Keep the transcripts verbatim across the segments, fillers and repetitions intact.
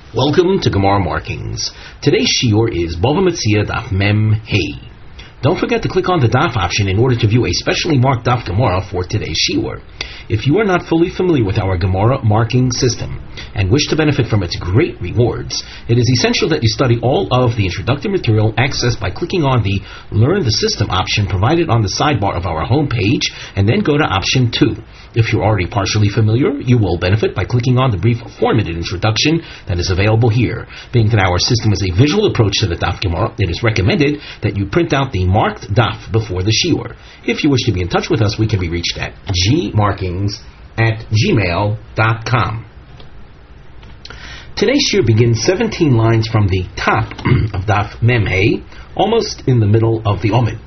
Welcome to Gemara Markings. Today's shiur is Bava Metzia Daf Mem Hey. Don't forget to click on the Daf option in order to view a specially marked Daf Gemara for today's shiur. If you are not fully familiar with our Gemara marking system and wish to benefit from its great rewards, it is essential that you study all of the introductory material accessed by clicking on the Learn the System option provided on the sidebar of our homepage, and then go to option two. If you're already partially familiar, you will benefit by clicking on the brief formatted introduction that is available here. Being that our system is a visual approach to the Daf Gemara, it is recommended that you print out the marked Daf before the shiur. If you wish to be in touch with us, we can be reached at gmarkings at gmail dot com. Today's shiur begins seventeen lines from the top of Daf Mem Hey, almost in the middle of the Omid.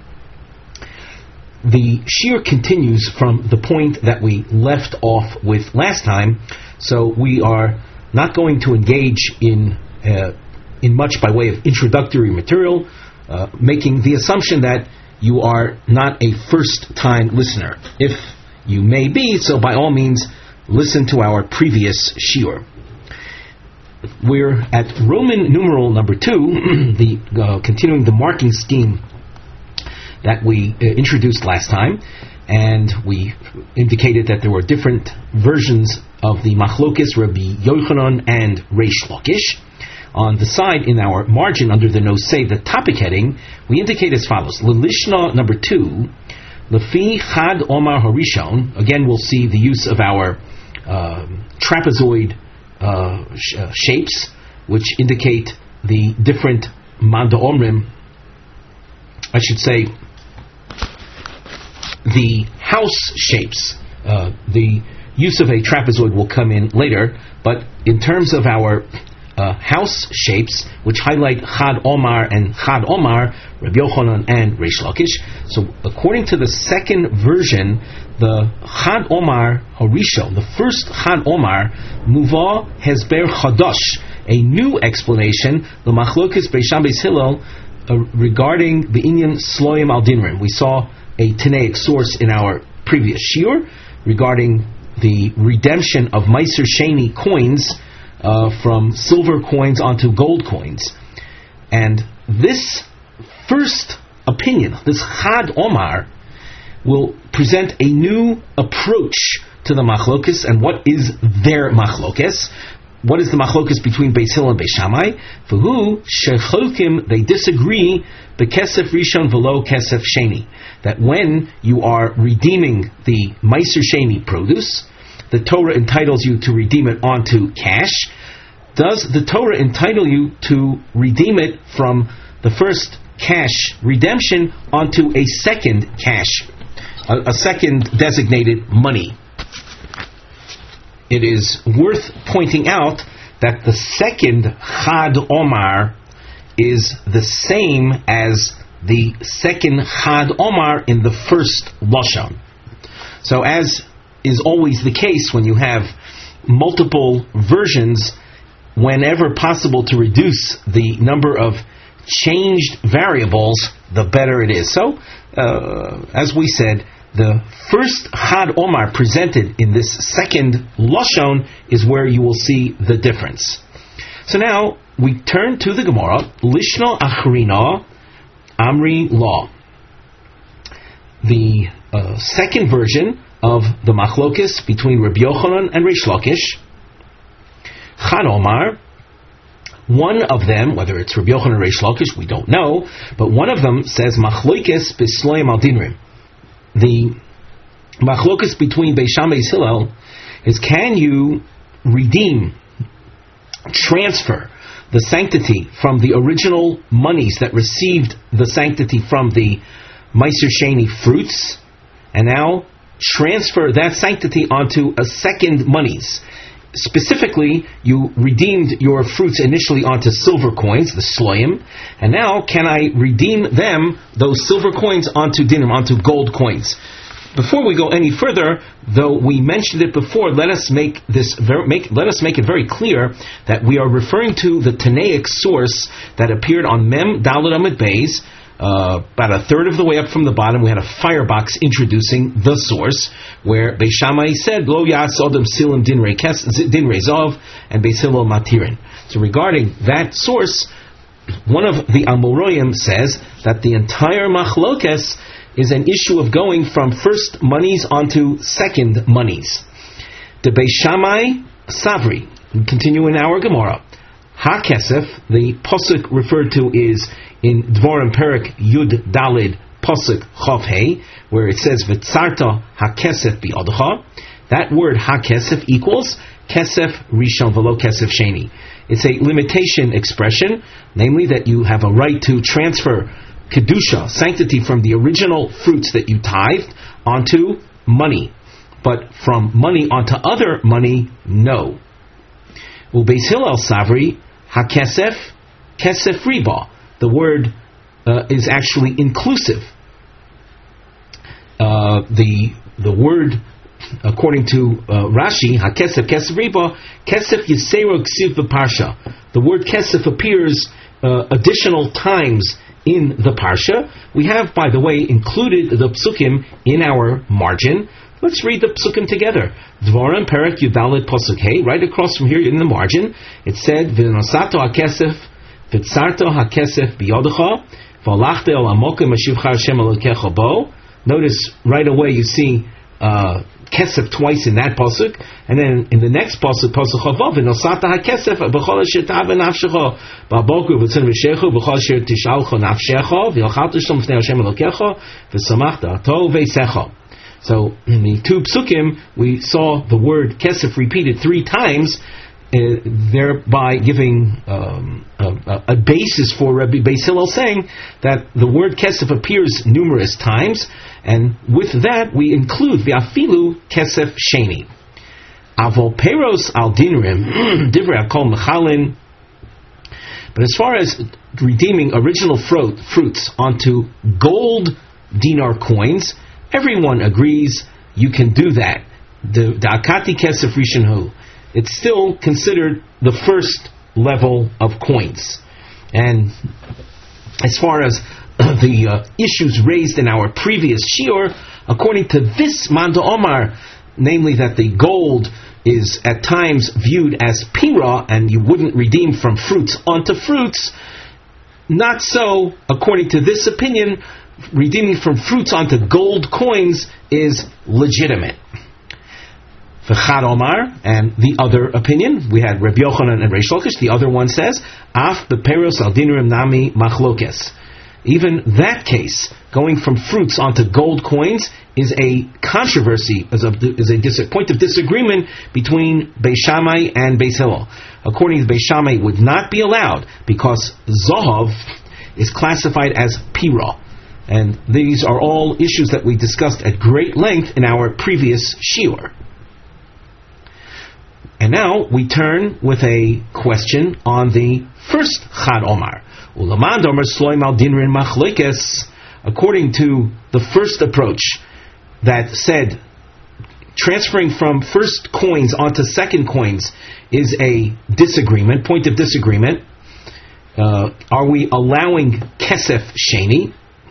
The shiur continues from the point that we left off with last time, so we are not going to engage in uh, in much by way of introductory material, uh, making the assumption that you are not a first-time listener. If you may be, so by all means, listen to our previous shiur. We're at Roman numeral number two, the uh, continuing the marking scheme that we uh, introduced last time, and we indicated that there were different versions of the Machlokes Rabbi Yochanan and Reish Lakish. On the side in our margin under the nosei, the topic heading, we indicate as follows: Lelishna number two, Lefi Chad Omar Harishon. Again, we'll see the use of our uh, trapezoid uh, sh- uh, shapes, which indicate the different Manda Omrim, I should say, the house shapes. Uh, the use of a trapezoid will come in later, but in terms of our uh, house shapes, which highlight Chad Omar and Chad Omar, Rabbi Yochanan and Reish Lakish. So according to the second version, the Chad Omar Harishon, the first Chad Omar, Muva Hesber Chadash, a new explanation, the Machlokes Beis Shammai Beis Hillel, uh, regarding the Inyan Sloim Al Dinrim. We saw a Tanaic source in our previous shiur regarding the redemption of Meiser Sheni coins uh, from silver coins onto gold coins. And this first opinion, this Chad Omar, will present a new approach to the Machlokes. And what is their Machlokes? What is the Machlokes between Beis Hillel and Beis Shammai? For who shecholkim, they disagree, bekesef rishon velo kesef sheni, that when you are redeeming the Meiser Sheni produce, the Torah entitles you to redeem it onto cash. Does the Torah entitle you to redeem it from the first cash redemption onto a second cash, a, a second designated money? It is worth pointing out that the second Chad Omar is the same as the second Chad Omar in the first Lashon. So as is always the case when you have multiple versions, whenever possible to reduce the number of changed variables, the better it is. So, uh, as we said, the first Chad Omar presented in this second Lashon is where you will see the difference. So now we turn to the Gemara, Lishna Achrina Amri Law. The uh, second version of the Machlokes between Rabbi Yochanan and Reish Lakish. Chad Omar, one of them, whether it's Rabbi Yochanan or Reish Lakish, we don't know, but one of them says Machlokes B'Sloim Al Dinrim. The Machlokes between Beis Shammai Beis Hillel is, can you redeem, transfer the sanctity from the original monies that received the sanctity from the Meiser Sheni fruits, and now transfer that sanctity onto a second monies? Specifically, you redeemed your fruits initially onto silver coins, the sloim, and now can I redeem them, those silver coins, onto dinim, onto gold coins? Before we go any further, though we mentioned it before, let us make this very, make let us make it very clear that we are referring to the Tanaic source that appeared on Mem Daled Amud Beis, Uh, about a third of the way up from the bottom, we had a firebox introducing the source, where Beis Shammai said, Lo yas odom silim dinrei zov, and Beis Hillel matirin. So regarding that source, one of the Amoraim says that the entire machlokes is an issue of going from first monies onto second monies. The Beis Shammai Savri, we continue in our Gemara. Ha-kesef, the posuk referred to is in Dvorim Perek Yud Dalid posuk Chav Hei, where it says V'tzarta ha-kesef bi'odcha. That word ha-kesef equals kesef rishon v'lo kesef sheni. It's a limitation expression, namely that you have a right to transfer kedusha, sanctity, from the original fruits that you tithed onto money, but from money onto other money, no. Ubeis Hillel Savri ha-kesef kesef riba. The word uh, is actually inclusive. Uh, the the word, according to uh, Rashi, ha-kesef kesef riba, kesef yisero ksiv b'parsha. The word kesef appears uh, additional times in the parsha. We have, by the way, included the psukim in our margin. Let's read the psukim together. Dvorim Perek Yudalit Posuk Hey, right across from here in the margin, it said, V'nosato ha-kesef V'tzarto ha-kesef biyodecha v'alachte el amokim ashivcha Hashem elokecha bo. Notice right away you see uh, kesef twice in that pasuk, and then in the next pasuk, pasuk chavav, v'nosata ha-kesef b'chol asher ta'av nafshecha ba'boker v'tzin v'shechu b'chol asher tishalcho nafshecha v'yochaltu shlom fnei Hashem elokecha v'samachta ato v'eisecha. So in the two psukim, we saw the word kesef repeated three times, uh, thereby giving um, a, a basis for Rabbi Beis Hillel saying that the word kesef appears numerous times, and with that we include the afilu kesef sheni. Avol peros al dinrim divrei kol mechalin. But as far as redeeming original fruit, fruits onto gold dinar coins, everyone agrees you can do that. The akati kesef rishon hu. It's still considered the first level of coins. And as far as the uh, issues raised in our previous shiur, according to this Manda Omar, namely that the gold is at times viewed as pira and you wouldn't redeem from fruits onto fruits, not so according to this opinion. Redeeming from fruits onto gold coins is legitimate. V'chad Omar, and the other opinion, we had Rabbi Yochanan and Reish Lakish. The other one says, Af beperos al dinrim nami machlokes. Even that case, going from fruits onto gold coins, is a controversy, is a, is a dis- point of disagreement between Beis Shammai and Beis Hillel. According to Beis Shammai, would not be allowed because zohav is classified as pira. And these are all issues that we discussed at great length in our previous shiur. And now we turn with a question on the first Chad Omar. Ulamad Omar Sloim al Dinrin Machlekes. According to the first approach that said transferring from first coins onto second coins is a disagreement, point of disagreement. Uh, are we allowing kesef sheni?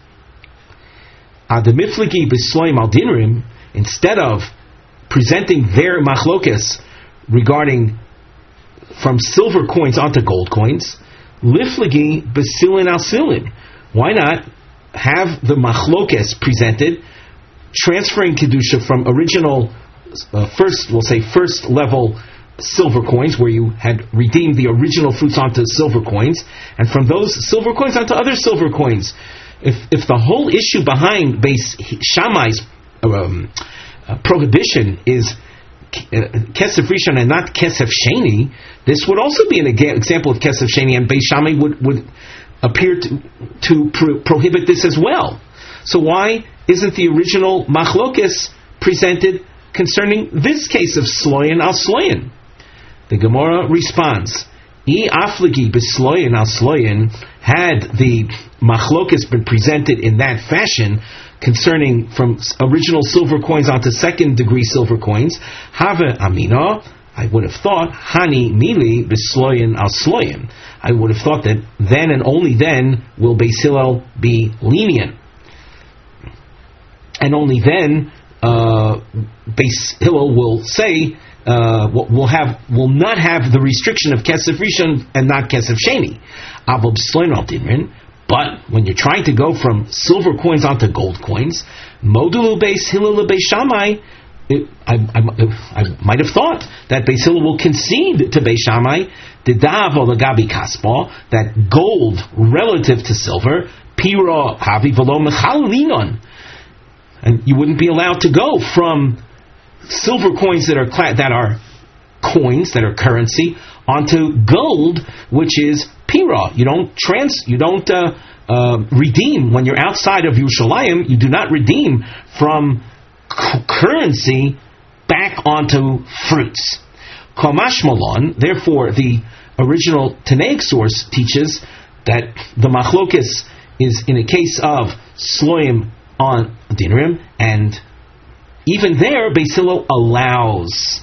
Adamifligi b'sloim al dinrim, instead of presenting their machlokes regarding from silver coins onto gold coins, lifligi b'silin al silin. Why not have the machlokes presented, transferring kedusha from original uh, first, we'll say first level silver coins, where you had redeemed the original fruits onto silver coins, and from those silver coins onto other silver coins. If if the whole issue behind Beis Shammai's um, uh, prohibition is kesef rishon and not kesef sheni, this would also be an example of kesef sheni, and Beis Shammai would, would appear to, to pro- prohibit this as well. So why isn't the original machlokes presented concerning this case of sloyin al sloyin? The Gemara responds, I afligi b'sloyin al sloyin, had the machlokes been presented in that fashion concerning from original silver coins onto second degree silver coins, have amina, I would have thought, hani mili b'sloyin al sloyin. I would have thought that then and only then will Beis Hillel be lenient. And only then uh, Beis Hillel will say, uh, will have, will not have the restriction of Kesef Rishon and not Kesef Sheni. Avob Sloinot Dinrin. But when you're trying to go from silver coins onto gold coins, Modulu Beis Hillel Beis Shammai, It, I, I, I might have thought that Beis Hillel will concede to Beis Shammai Didav Olagabi Kaspa, that gold relative to silver, Pira Havi Velo Mechal Linon, and you wouldn't be allowed to go from silver coins that are that are coins that are currency onto gold, which is Pira. You don't trans, you don't uh, uh, redeem when you're outside of Yerushalayim. You do not redeem from currency back onto fruits. Komash Malon, therefore, the original Tanaic source teaches that the machlokes is in a case of sloim on dinrim, and even there, Beis Hillel allows.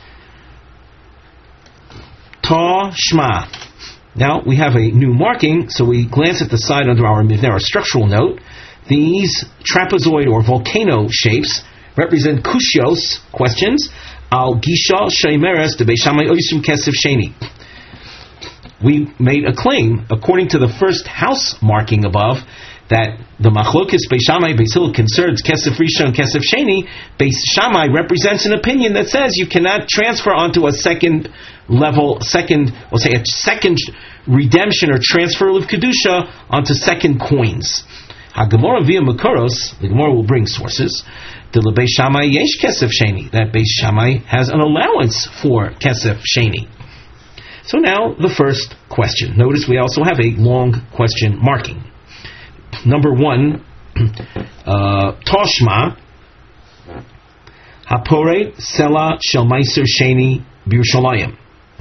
Ta Shma. Now we have a new marking, so we glance at the side under our Mivnei, our structural note. These trapezoid or volcano shapes represent kushios, questions, al gisha sheimeres de Beis Shammai oisum kesef sheni. We made a claim, according to the first house marking above, that the machlokes Beis Shammai Beis Hillel concerns kesef rishon kesef sheni. Beis Shammai represents an opinion that says you cannot transfer onto a second level, second, we'll say a second redemption or transfer of kedusha onto second coins. HaGemara via Makoros, the Gemara will bring sources. The Beis Shammai yesh kesef sheni, that Beis Shammai has an allowance for kesef sheni. So now the first question. Notice we also have a long question marking. Number one, uh, Toshma Hapore Sela Shel Meiser Sheni B'Yerushalayim.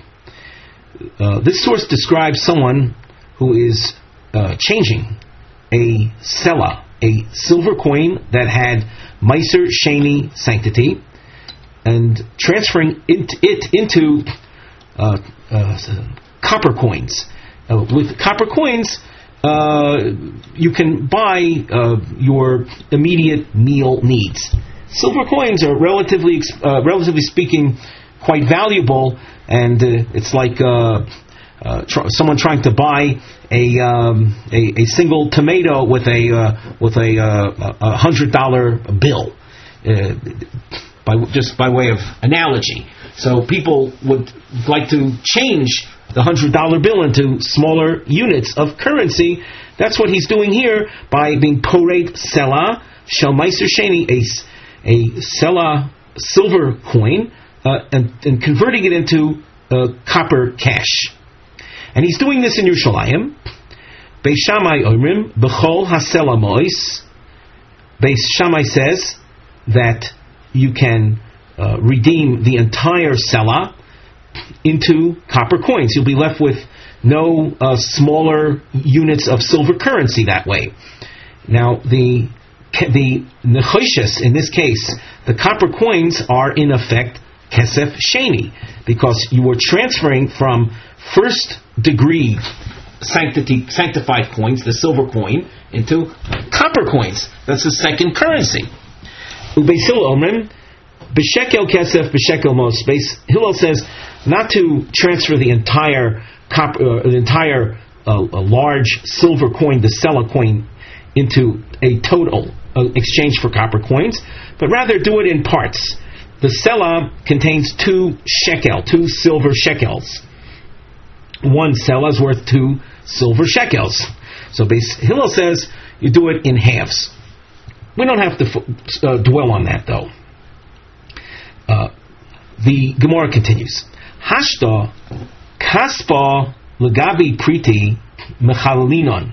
Uh, this source describes someone who is uh, changing a sela, a silver coin that had Meiser Sheni sanctity, and transferring it, it into uh, uh, copper coins. Uh, with copper coins, uh, you can buy uh, your immediate meal needs. Silver coins are relatively, uh, relatively speaking, quite valuable, and uh, it's like uh, uh, tr- someone trying to buy a um, a, a single tomato with a uh, with a uh, a hundred dollar bill, uh, by just by way of analogy. So people would like to change the hundred dollar bill into smaller units of currency. That's what he's doing here by being poreit sela shel meiser sheni, a a sela silver coin, uh, and, and converting it into uh, copper cash. And he's doing this in Yerushalayim. Beis Shammai omrim b'chol hasela mois. Beis Shammai says that you can uh, redeem the entire sela into copper coins. You'll be left with no uh, smaller units of silver currency that way. Now the the nechoshes in this case, the copper coins are in effect kesef sheni, because you were transferring from first degree sanctity, sanctified coins, the silver coin, into copper coins. That's the second currency. Beis Hillel omrim b'shekel kesef b'shekel mos. Beis Hillel says not to transfer the entire copper, uh, the entire uh, large silver coin, the sela coin, into a total uh, exchange for copper coins, but rather do it in parts. The sela contains two shekel, two silver shekels. One sela is worth two silver shekels. So Beis Hillel says you do it in halves. We don't have to uh, dwell on that, though. Uh, the Gemara continues. Hashta kaspa legabi priti mechalalinon.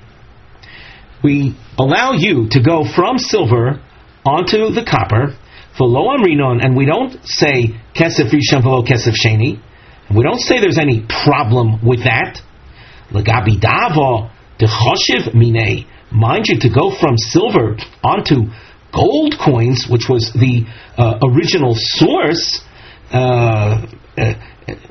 We allow you to go from silver onto the copper, v'lo amrinon, and we don't say kesef rishon v'lo kesef sheni. We don't say there's any problem with that. Legabi davo dechoshev minei. Mind you, to go from silver onto gold coins, which was the uh, original source, uh, uh,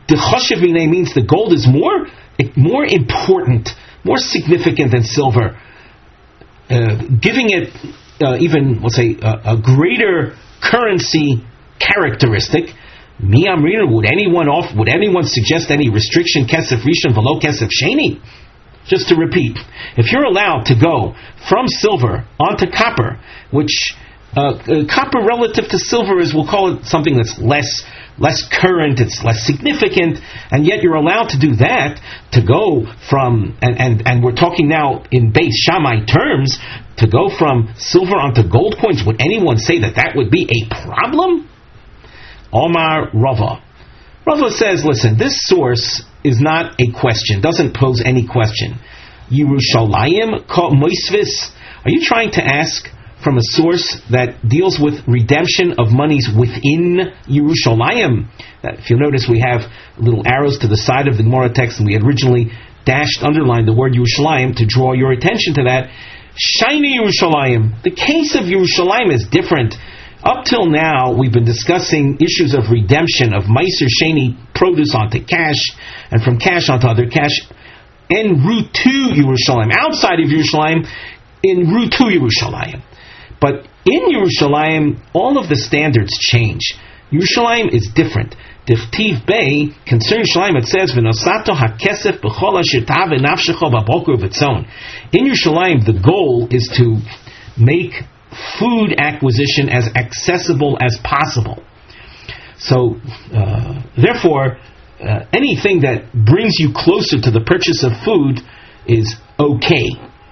Dechoshev minei means the gold is more more important, more significant than silver, uh, giving it uh, even, let's say, a, a greater currency characteristic. Mi amrina, would anyone off? Would anyone suggest any restriction? Kesef rishon v'lo kesef sheni. Just to repeat, if you're allowed to go from silver onto copper, which uh, uh, copper relative to silver is, we'll call it something that's less less current, it's less significant, and yet you're allowed to do that, to go from, and, and, and we're talking now in Beis Shammai terms, to go from silver onto gold coins, would anyone say that that would be a problem? Omar Rava. Rava says, listen, this source is not a question, doesn't pose any question. Yerushalayim ka moisvis. Are you trying to ask from a source that deals with redemption of monies within Yerushalayim? If you'll notice, we have little arrows to the side of the Gemara text, and we had originally dashed, underlined the word Yerushalayim to draw your attention to that. Shiny Yerushalayim. The case of Yerushalayim is different. Up till now, we've been discussing issues of redemption of Meiser Sheni produce onto cash, and from cash onto other cash, en route to Yerushalayim, outside of Yerushalayim, en route to Yerushalayim. But in Yerushalayim, all of the standards change. Yerushalayim is different. Dichtiv Bey, concerning Yerushalayim, it says, V'nosato ha'kesef b'chol asher ta'ave nafshecho b'boker v'tzon. In Yerushalayim, the goal is to make food acquisition as accessible as possible. So, uh, therefore, uh, anything that brings you closer to the purchase of food is okay.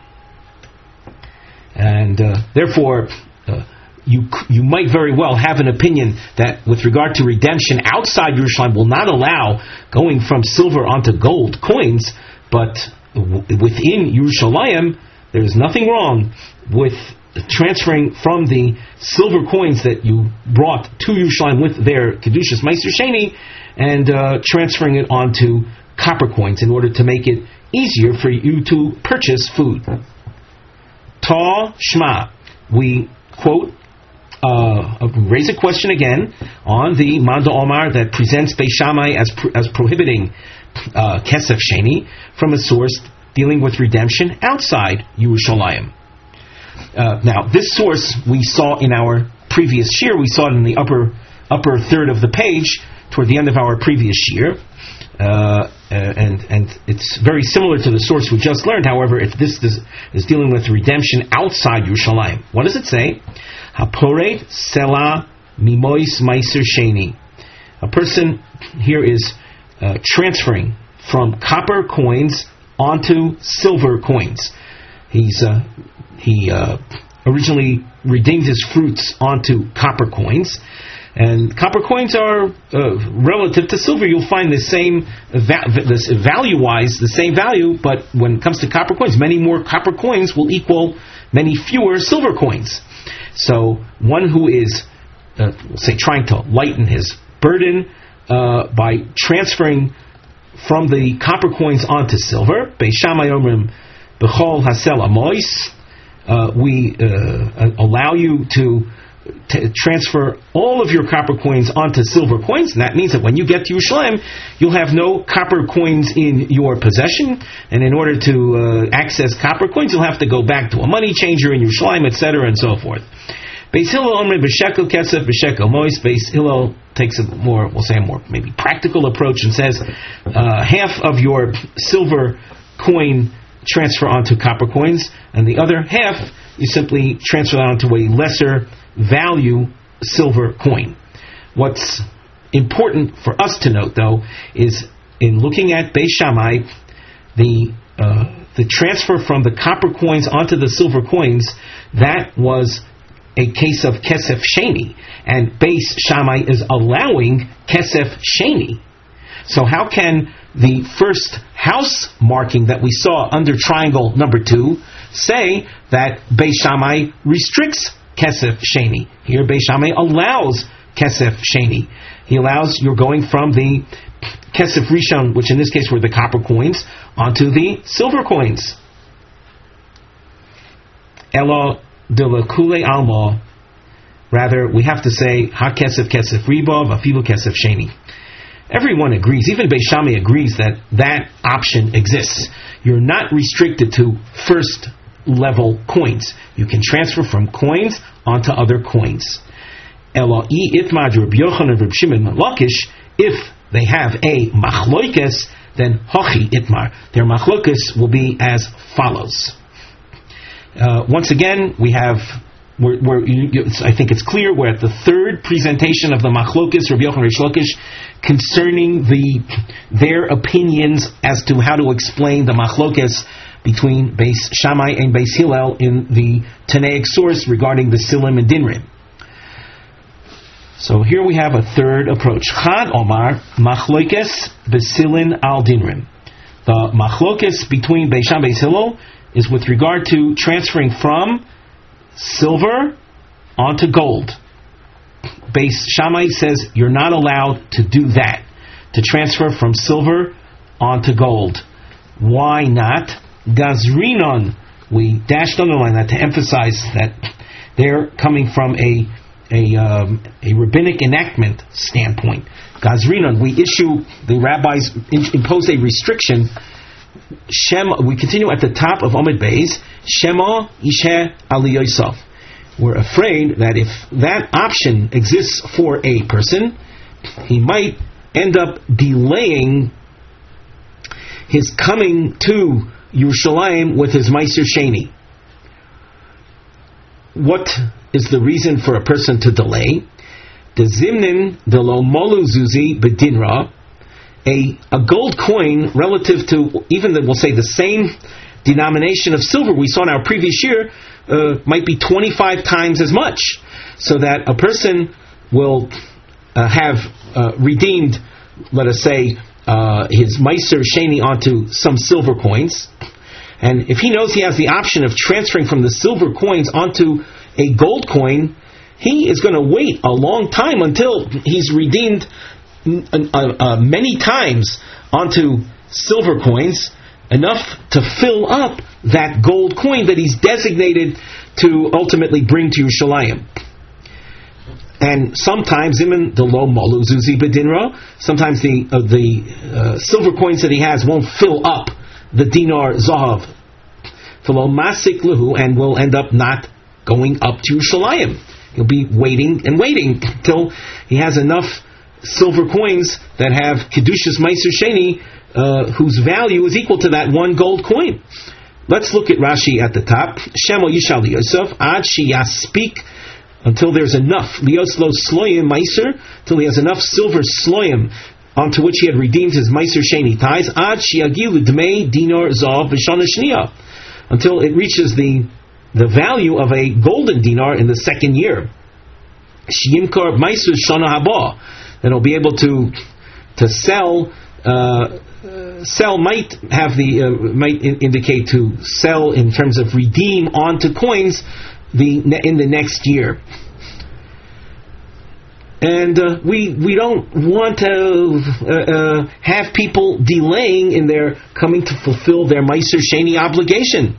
And uh, therefore, uh, you you might very well have an opinion that with regard to redemption outside Yerushalayim will not allow going from silver onto gold coins, but w- within Yerushalayim, there is nothing wrong with transferring from the silver coins that you brought to Yerushalayim with their Kedushas Meiser Sheni and uh, transferring it onto copper coins in order to make it easier for you to purchase food. Ta Shma. We quote, uh, raise a question again on the Manda Omar that presents Beis Shammai as, pro- as prohibiting uh, Kesef Sheni from a source dealing with redemption outside Yerushalayim. Uh, now, this source we saw in our previous year. We saw it in the upper upper third of the page toward the end of our previous year. Uh, and and it's very similar to the source we just learned. However, if this is, is dealing with redemption outside Yerushalayim, what does it say? Haporet Sela Mimois Meiser Sheni. A person here is uh, transferring from copper coins onto silver coins. He's uh, he uh, originally redeemed his fruits onto copper coins. And copper coins are uh, relative to silver. You'll find the same va- this value-wise, the same value, but when it comes to copper coins, many more copper coins will equal many fewer silver coins. So one who is, uh, say, trying to lighten his burden uh, by transferring from the copper coins onto silver, Beis Shammai Omrim B'chol Hasel Amois, uh, we uh, allow you to To transfer all of your copper coins onto silver coins, and that means that when you get to Yerushalayim, you'll have no copper coins in your possession, and in order to uh, access copper coins, you'll have to go back to a money changer in Yerushalayim, et cetera, and so forth. Beis Hillel Omri b'shekel kesef b'shekel mois. Beis Hillel takes a more, we'll say a more maybe practical approach and says uh, half of your silver coin transfer onto copper coins, and the other half you simply transfer that onto a lesser value silver coin. What's important for us to note, though, is in looking at Beis Shammai, the uh, the transfer from the copper coins onto the silver coins, that was a case of Kesef Sheni, and Beis Shammai is allowing Kesef Sheni. So how can the first house marking that we saw under triangle number two say that Beis Shammai restricts Kesef Sheni? Here Beis Shammai allows Kesef Sheni. He allows you're going from the Kesef Rishon, which in this case were the copper coins, onto the silver coins. Elo de la kule alma. Rather, we have to say Ha Kesef Kesef Riba Vafilu Kesef Sheni. everyone agrees, even Beis Shammai agrees that that option exists. You're not restricted to first level coins. You can transfer from coins onto other coins. Elo I itmad Rabbi Yochanan and Rabbi Shimon ben Lakish, if they have a machloikes, then hochi itmar. Their machloikes will be as follows. Uh, once again, we have, we're, we're, I think it's clear, we're at the third presentation of the machloikes, Rabbi Yochanan and Rish Lakish, concerning the their opinions as to how to explain the machloikes between Beis Shammai and Beis Hillel in the Tanaic source regarding the Silim and Dinrim. So here we have a third approach. Chad Omar machloikes besilin al dinrim. The machloikes between Beis Shammai and Beis Hillel is with regard to transferring from silver onto gold. Beis Shammai says you're not allowed to do that, to transfer from silver onto gold. Why not? Gazrinon. We dashed underline that to emphasize that they're coming from a a um, a rabbinic enactment standpoint. Gazrinon, we issue, the rabbis impose a restriction. Shema, we continue at the top of Omid Beis. Shema Ishe Ali Yosef. We're afraid that if that option exists for a person, he might end up delaying his coming to Yerushalayim with his Meiser Sheni. What is the reason for a person to delay? The zimnin de lo molu zuzi bedinra, a a gold coin relative to even the, we'll say the same denomination of silver we saw in our previous year uh, might be twenty-five times as much, so that a person will uh, have uh, redeemed, let us say, uh, his Meiser Sheni onto some silver coins. And if he knows he has the option of transferring from the silver coins onto a gold coin, he is going to wait a long time until he's redeemed uh, uh, many times onto silver coins, enough to fill up that gold coin that he's designated to ultimately bring to Yerushalayim. And sometimes, even the lo molu zuzi bedinra, sometimes the uh, the uh, silver coins that he has won't fill up the dinar zahav, v'lo masik luhu, and will end up not going up to Yerushalayim. He'll be waiting and waiting till he has enough silver coins that have kedushas meiser sheni, uh, whose value is equal to that one gold coin. Let's look at Rashi at the top. Shemo yishal Yosef ad sheyaspik, until there's enough lios lo sloyim meiser, till he has enough silver sloyim onto which he had redeemed his meiser sheni ties. Ad sheyagilu dmei dinar zav b'shana shniya, until it reaches the the value of a golden dinar in the second year. Shiyimkar meiser shana haba, then he'll be able to to sell. Uh, sell might have the uh, might in, indicate to sell in terms of redeem onto coins the in the next year. And uh, we we don't want to uh, uh, have people delaying in their coming to fulfill their Meiser Sheni obligation.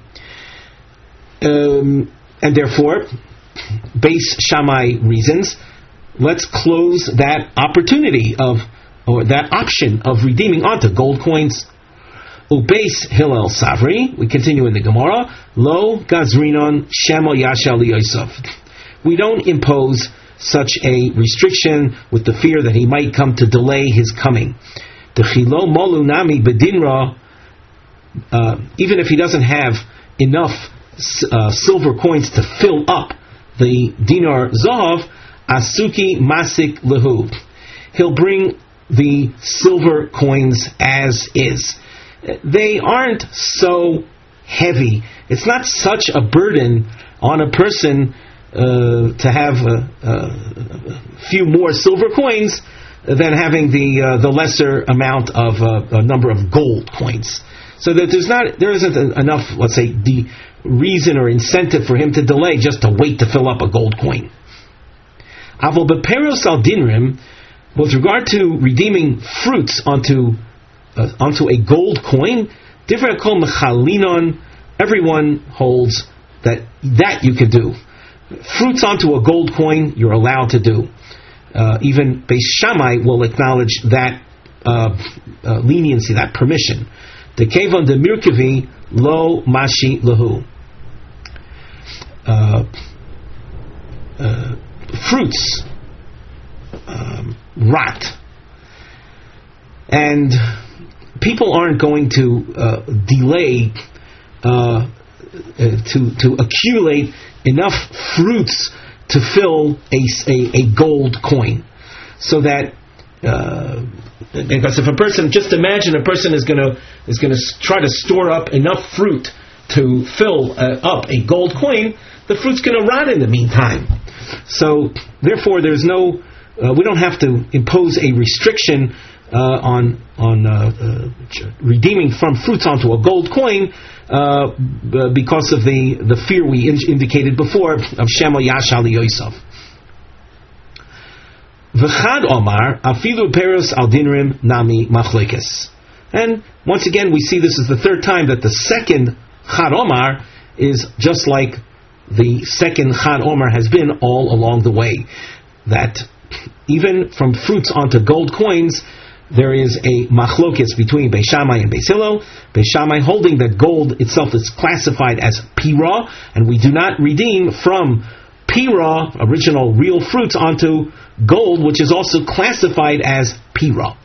Um, and therefore, Beis Shammai reasons, let's close that opportunity of, or that option of redeeming onto gold coins. Ubeis Hillel Savri, we continue in the Gemara, Lo Gazrinon Shemo Yashal Yosef. We don't impose such a restriction with the fear that he might come to delay his coming. The Chilo Molu Nami Bedinra, uh, even if he doesn't have enough uh, silver coins to fill up the dinar zahav, Asuki Masik Lehu, he'll bring the silver coins as is. They aren't so heavy. It's not such a burden on a person uh, to have a, a few more silver coins than having the uh, the lesser amount of uh, a number of gold coins. So that there's not there isn't enough, let's say, the reason or incentive for him to delay just to wait to fill up a gold coin. Avol beperos al dinrim, with regard to redeeming fruits onto uh, onto a gold coin, different kol mechalinon, everyone holds that that you can do. Fruits onto a gold coin, you're allowed to do. Uh, even Beis Shammai will acknowledge that uh, uh, leniency, that permission. The kevon de mirkavi lo mashi lahu. Uh, uh, fruits um, rot, and people aren't going to uh, delay uh, uh, to to accumulate enough fruits to fill a, a, a gold coin, so that uh, because if a person, just imagine a person is going to is going to try to store up enough fruit to fill uh, up a gold coin, the fruit's going to rot in the meantime. So therefore, there's no uh, we don't have to impose a restriction uh, on on uh, uh, redeeming from fruits onto a gold coin. Uh, because of the, the fear we in- indicated before of Shema Yashali Yosef. V'chad Omar afilu peros al dinrim nami machlekes. And once again, we see this is the third time that the second Chad Omar is just like the second Chad Omar has been all along the way. That even from fruits onto gold coins, there is a machlokes between Beis Shammai and Beis Hillel. Beis Shammai holding that gold itself is classified as pira, and we do not redeem from pira, original real fruits, onto gold, which is also classified as pira.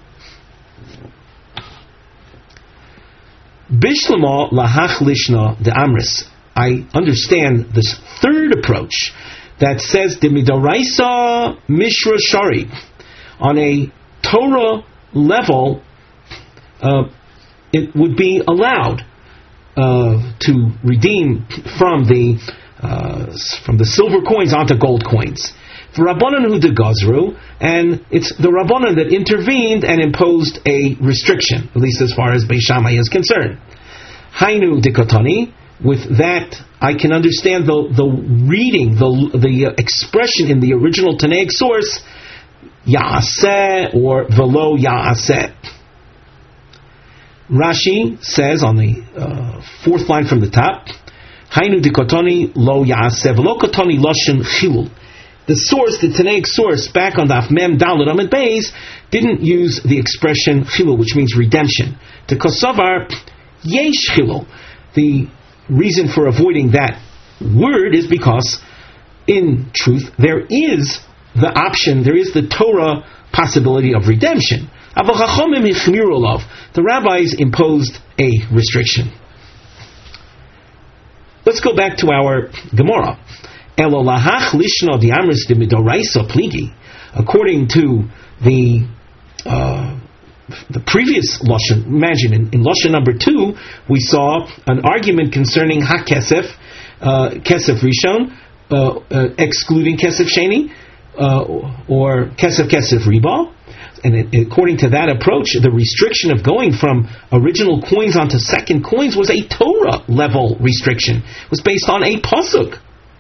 Bishlama lahach lishna de amris. I understand this third approach that says de midoraisa mishra shari, on a Torah level, uh, it would be allowed uh, to redeem from the uh, from the silver coins onto gold coins. For Rabbanan hu de gazru, and it's the Rabbanan that intervened and imposed a restriction, at least as far as Beis Shammai is concerned. Hainu de kotani. With that, I can understand the the reading, the the uh, expression in the original Tanaic source, Ya'aseh or Velo Ya'aseh. Rashi says on the uh, fourth line from the top, Hainu dikotoni lo Ya'aseh Velo kotoni loshen chilul. The source, the Tanaic source, back on the Mem Dalet Amid Beis, didn't use the expression chilul, which means redemption. To kosavar yesh chilul. The reason for avoiding that word is because, in truth, there is the option, there is the Torah possibility of redemption. The rabbis imposed a restriction. Let's go back to our Gemara. According to the uh, the previous Lashon, imagine in, in Lashon number two, we saw an argument concerning Ha-Kesef, uh, Kesef Rishon, uh, uh, excluding Kesef Sheni, uh, or Kesef Kesef Riba. And it, according to that approach, the restriction of going from original coins onto second coins was a Torah level restriction. It was based on a pasuk.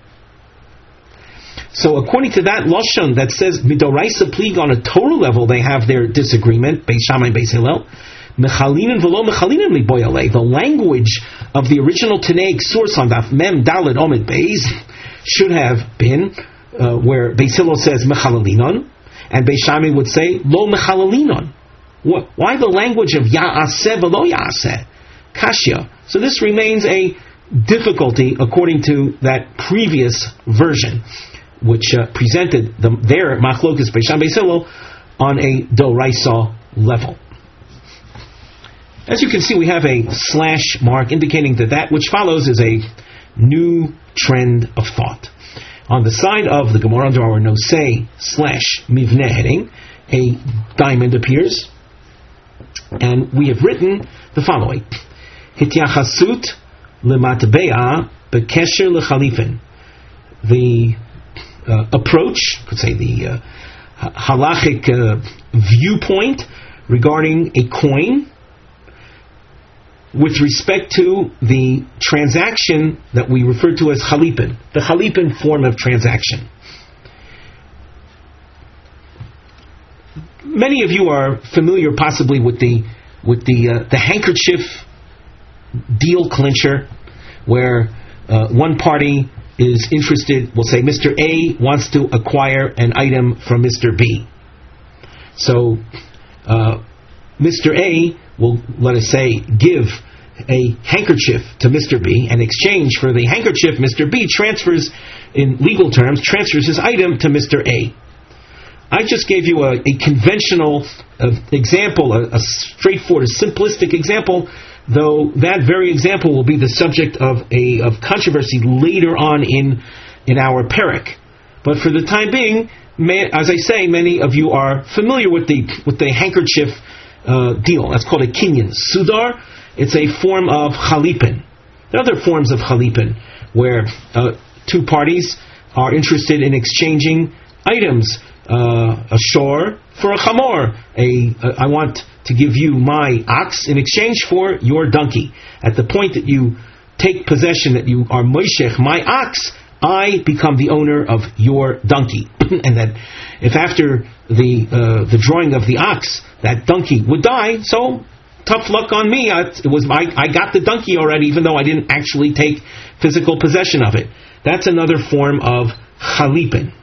So according to that Lashon that says Midoraisa Plig, on a Torah level they have their disagreement, Beis Shammai and Beis Hillel, Mechalinin v'lo mechalinin liboyalei, the language of the original Tanaic source on Daf Mem Dalet Omid Beis should have been uh, where Beis Hillel says Mechalalinon, and Beis Shammai would say Lo Mechalalinon. Why the language of Ya'aseh v'lo Ya'aseh? Kashya. So this remains a difficulty according to that previous version, which uh, presented the, their Machlokas Beis Shammai Beis Hillel on a Doraisa level. As you can see, we have a slash mark indicating that that which follows is a new trend of thought. On the side of the Gemara under our Nosei slash Mivneh heading, a diamond appears, and we have written the following: Hityachasut lematbe'a bekesher lechalifin. The Uh, approach, could say the uh, halachic uh, viewpoint regarding a coin with respect to the transaction that we refer to as chalipin, the chalipin form of transaction. Many of you are familiar possibly with the with the uh, the handkerchief deal clincher, where uh, one party is interested, we'll say Mister A wants to acquire an item from Mister B. So uh, Mister A will, let us say, give a handkerchief to Mister B, and in exchange for the handkerchief, Mister B transfers, in legal terms, transfers his item to Mister A. I just gave you a, a conventional uh, example, a, a straightforward, a simplistic example, though that very example will be the subject of a of controversy later on in in our parak. But for the time being, may, as I say, many of you are familiar with the with the handkerchief uh, deal. That's called a kinyan. Sudar, it's a form of chalipin. There are other forms of chalipin where uh, two parties are interested in exchanging items. Uh, a shor for a chamor. A, a, I want to give you my ox in exchange for your donkey. At the point that you take possession, that you are moishech my ox, I become the owner of your donkey. And that if after the uh, the drawing of the ox, that donkey would die, so tough luck on me. I, it was I, I got the donkey already, even though I didn't actually take physical possession of it. That's another form of chalipin.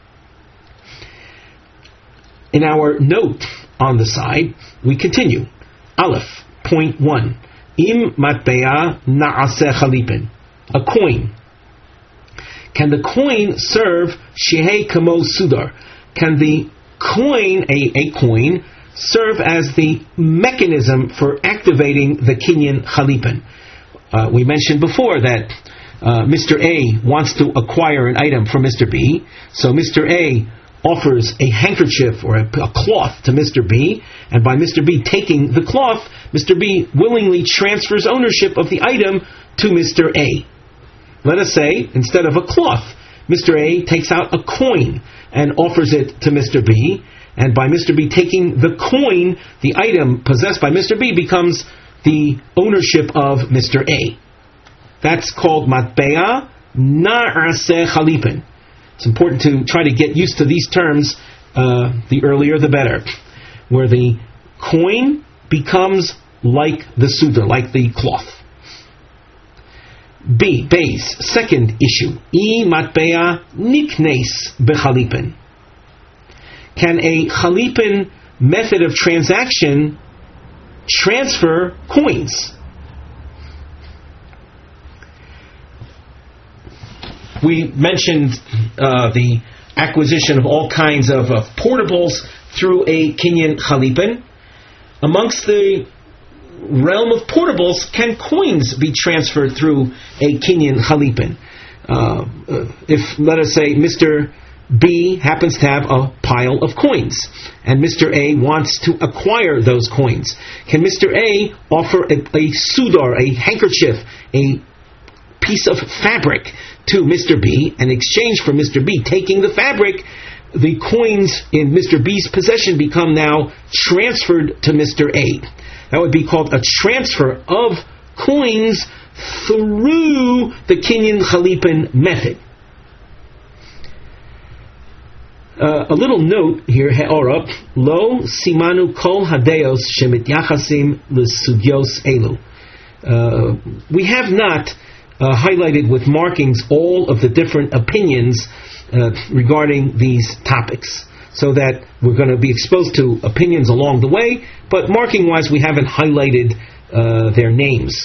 In our note on the side, we continue. Aleph, point one. Im matbea na'aseh chalipin. A coin. Can the coin serve shehei kamo sudar? Can the coin, a, a coin, serve as the mechanism for activating the kinyan chalipin? Uh, we mentioned before that uh, Mister A wants to acquire an item from Mister B, so Mister A offers a handkerchief or a, a cloth to Mister B, and by Mister B taking the cloth, Mister B willingly transfers ownership of the item to Mister A. Let us say, instead of a cloth, Mister A takes out a coin and offers it to Mister B, and by Mister B taking the coin, the item possessed by Mister B becomes the ownership of Mister A. That's called matbea na'aseh chalipin. It's important to try to get used to these terms, uh, the earlier the better, where the coin becomes like the sudar, like the cloth. B, base, second issue. E matbea niknes bechalipin. Can a chalipin method of transaction transfer coins? We mentioned uh, the acquisition of all kinds of uh, portables through a kinyan chalipin. Amongst the realm of portables, can coins be transferred through a kinyan chalipin? Uh, uh, if, let us say, Mister B happens to have a pile of coins, and Mister A wants to acquire those coins, can Mister A offer a, a sudar, a handkerchief, a piece of fabric to Mister B, and in exchange for Mister B taking the fabric, the coins in Mister B's possession become now transferred to Mister A. That would be called a transfer of coins through the kinyan chalipin method. Uh, a little note here, he'orah, lo simanu kol hadeos shemityachasim l'sugyos elu. Uh, we have not Uh, highlighted with markings all of the different opinions uh, regarding these topics, so that we're going to be exposed to opinions along the way, but marking-wise we haven't highlighted uh, their names.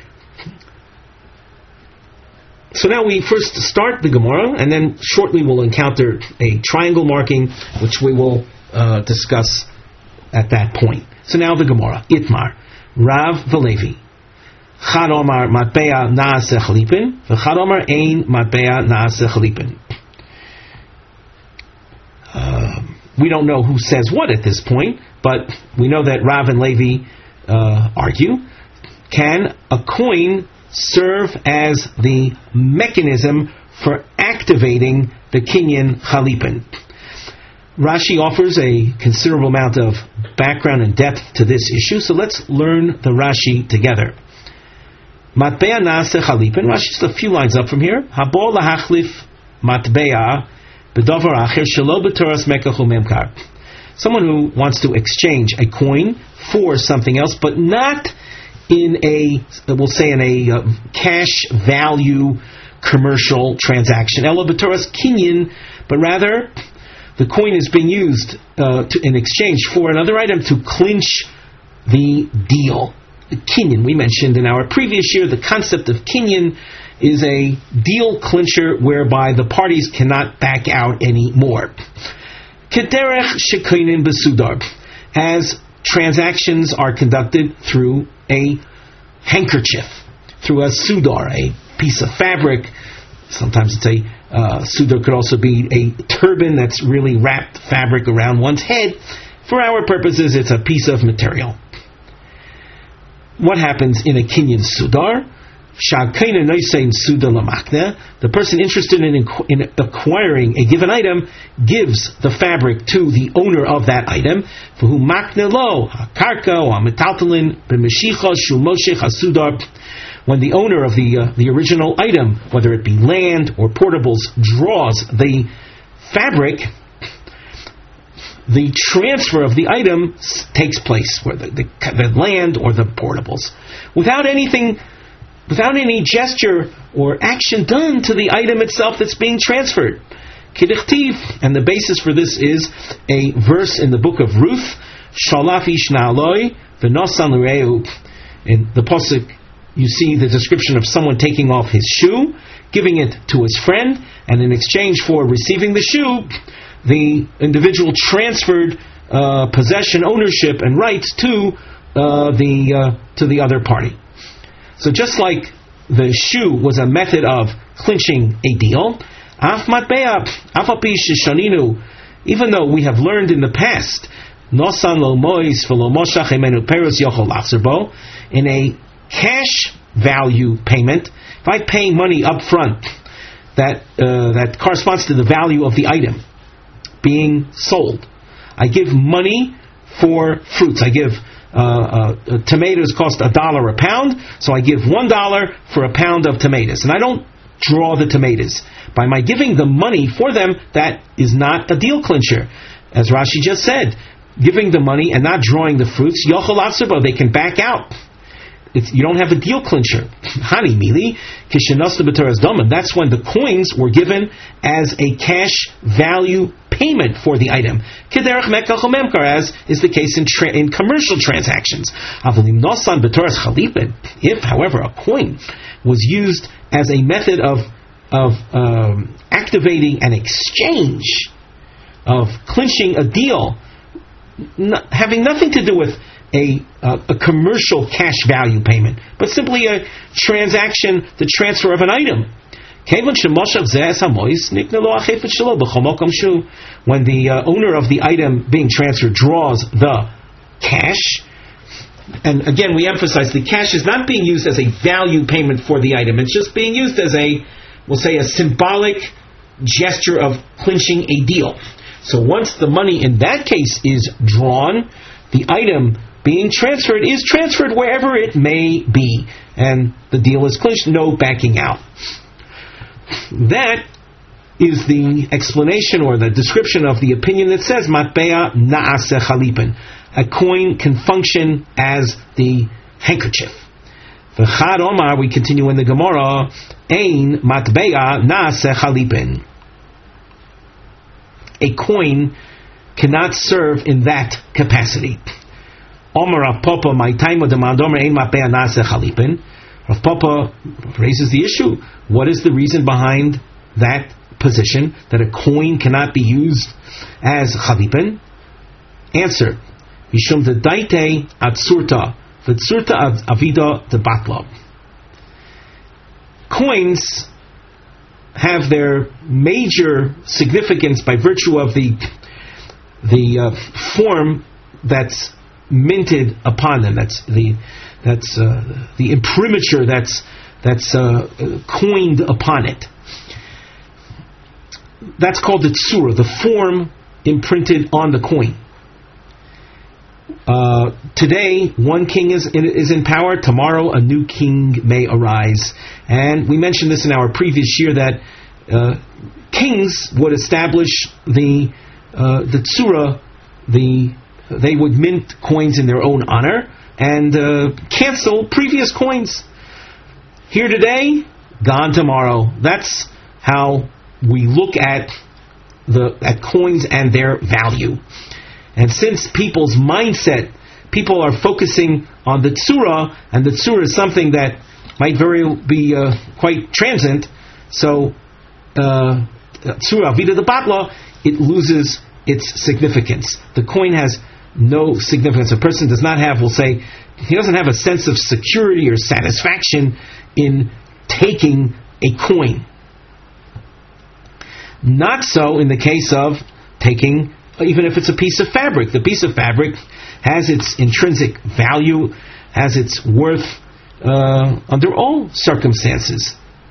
So now we first start the Gemara, and then shortly we'll encounter a triangle marking, which we will uh, discuss at that point. So now the Gemara. Itmar, Rav Valevi. Chad Omar matbea na'aseh chalipin, v'chad Omar ein matbea na'aseh chalipin. We don't know who says what at this point, but we know that Rav and Levi uh, argue. Can a coin serve as the mechanism for activating the kinyan chalipin? Rashi offers a considerable amount of background and depth to this issue, so let's learn the Rashi together. Matbea na'aseh chalipin. Rashi, just a few lines up from here. Habo lahachlif matbea b'davar acher shelo b'toras mekach u'memkar. Someone who wants to exchange a coin for something else, but not in a, we'll say, in a uh, cash value commercial transaction. Elo b'toras kinyan, but rather the coin is being used uh, to, in exchange for another item to clinch the deal. The kinyan, we mentioned in our previous year, the concept of kinyan is a deal clincher whereby the parties cannot back out anymore. Kederech shekoinin besudar, as transactions are conducted through a handkerchief, through a sudar, a piece of fabric. Sometimes it's a uh, sudar could also be a turban that's really wrapped fabric around one's head. For our purposes, it's a piece of material. What happens in a kinyan sudar? The person interested in, in acquiring a given item gives the fabric to the owner of that item. When the owner of the uh, the original item, whether it be land or portables, draws the fabric, the transfer of the item takes place, where the, the, the land or the portables, without anything. Without any gesture or action done to the item itself that's being transferred. Kidichtiv, and the basis for this is a verse in the book of Ruth, Shalaf ish na'aloi v'nosan l'reu. In the pasuk, you see the description of someone taking off his shoe, giving it to his friend, and in exchange for receiving the shoe, the individual transferred uh, possession, ownership, and rights to uh, the uh, to the other party. So just like the shoe was a method of clinching a deal, even though we have learned in the past, in a cash value payment, if I pay money up front that uh, that corresponds to the value of the item being sold, I give money for fruits. I give Uh, uh, tomatoes cost a dollar a pound, so I give one dollar for a pound of tomatoes, and I don't draw the tomatoes. By my giving the money for them, that is not a deal clincher. As Rashi just said, giving the money and not drawing the fruits, yochel atzerbo, they can back out. It's, you don't have a deal clincher. Hani mili kishenasta b'teras domim. That's when the coins were given as a cash value payment for the item. Kederech mekach memkar, as is the case in tra- in commercial transactions. Avalim nosan b'teras chalipin. If, however, a coin was used as a method of of um, activating an exchange, of clinching a deal, n- having nothing to do with A, uh, a commercial cash value payment, but simply a transaction, the transfer of an item. When the uh, owner of the item being transferred draws the cash, and again we emphasize the cash is not being used as a value payment for the item, it's just being used as a, we'll say, a symbolic gesture of clinching a deal. So once the money in that case is drawn, the item being transferred is transferred wherever it may be, and the deal is clinched, no backing out. That is the explanation or the description of the opinion that says matbea na'aseh chalipin. A coin can function as the handkerchief. V'chad omar, we continue in the Gemara, ein matbea na'aseh chalipin. A coin cannot serve in that capacity. Rav Papa raises the issue. What is the reason behind that position, that a coin cannot be used as chalipin? Answer: Mishum the daite atsurta, v'tsurta avida the batla. Coins have their major significance by virtue of the the uh, form that's minted upon them. That's the that's uh, the imprimatur that's that's uh, coined upon it. That's called the tsura, the form imprinted on the coin. Uh, today, one king is in, is in power. Tomorrow, a new king may arise. And we mentioned this in our previous year that uh, kings would establish the uh, the tsura, the they would mint coins in their own honor and uh, cancel previous coins. Here today, gone tomorrow. That's how we look at the at coins and their value. And since people's mindset people are focusing on the tzura, and the tzura is something that might very well be uh, quite transient. So, tzura avida the batla, it loses its significance. The coin has no significance. A person does not have, we'll say, he doesn't have a sense of security or satisfaction in taking a coin. Not so in the case of taking, even if it's a piece of fabric. The piece of fabric has its intrinsic value, has its worth uh, under all circumstances.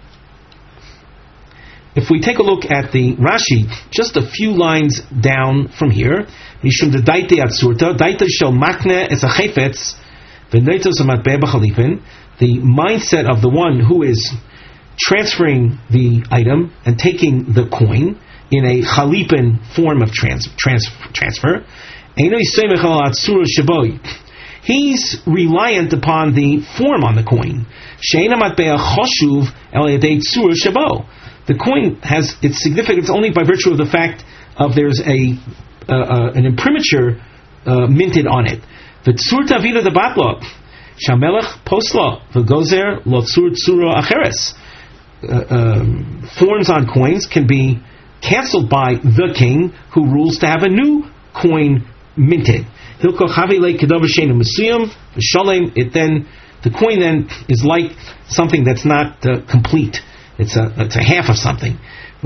If we take a look at the Rashi, just a few lines down from here, Mishum de daite atsurta, daite shel makne es achefetz, v'neitos amatbeh b'chalipin, the mindset of the one who is transferring the item and taking the coin in a chalipin form of trans, trans, transfer, he's reliant upon the form on the coin. The coin has its significance only by virtue of the fact of there's a uh, uh, an imprimatur uh, minted on it. The tzurta vida the batla, shamelech posla v'gozer lo tzur tzura acheres. Forms on coins can be cancelled by the king who rules to have a new coin minted. It then the coin then is like something that's not uh, complete. It's a it's a half of something.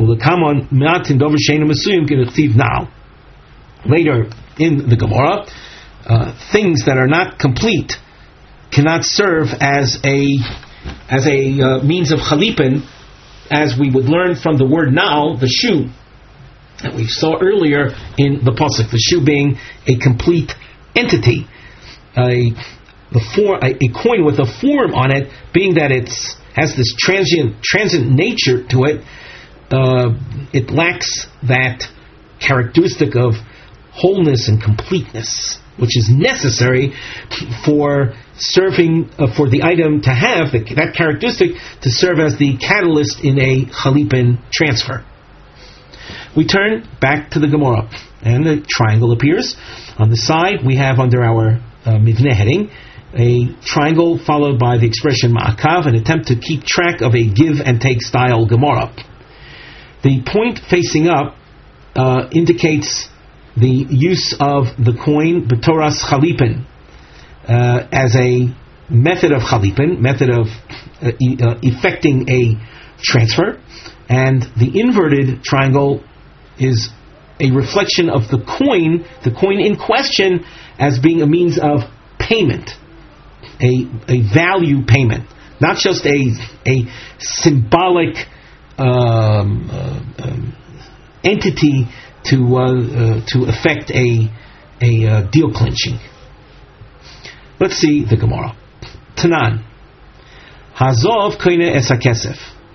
Later in the Gemara, uh, things that are not complete cannot serve as a as a uh, means of chalipin, as we would learn from the word now, the shoe that we saw earlier in the pasuk. The shoe being a complete entity, a the for, a, a coin with a form on it, being that it's has this transient transient nature to it. Uh, it lacks that characteristic of wholeness and completeness, which is necessary for serving uh, for the item to have the, that characteristic to serve as the catalyst in a chalipin transfer. We turn back to the Gemara, and the triangle appears. On the side, we have under our uh, mivneh heading a triangle followed by the expression ma'akav, an attempt to keep track of a give and take style Gemara. The point facing up uh, indicates the use of the coin b'toras chalipin uh, as a method of chalipin, method of uh, e- uh, effecting a transfer, and the inverted triangle is a reflection of the coin, the coin in question, as being a means of payment, a a value payment, not just a a symbolic um, uh, um, entity to uh, uh, to effect a a uh, deal clinching. Let's see the Gemara. Tanan Hazov koine es hakesef.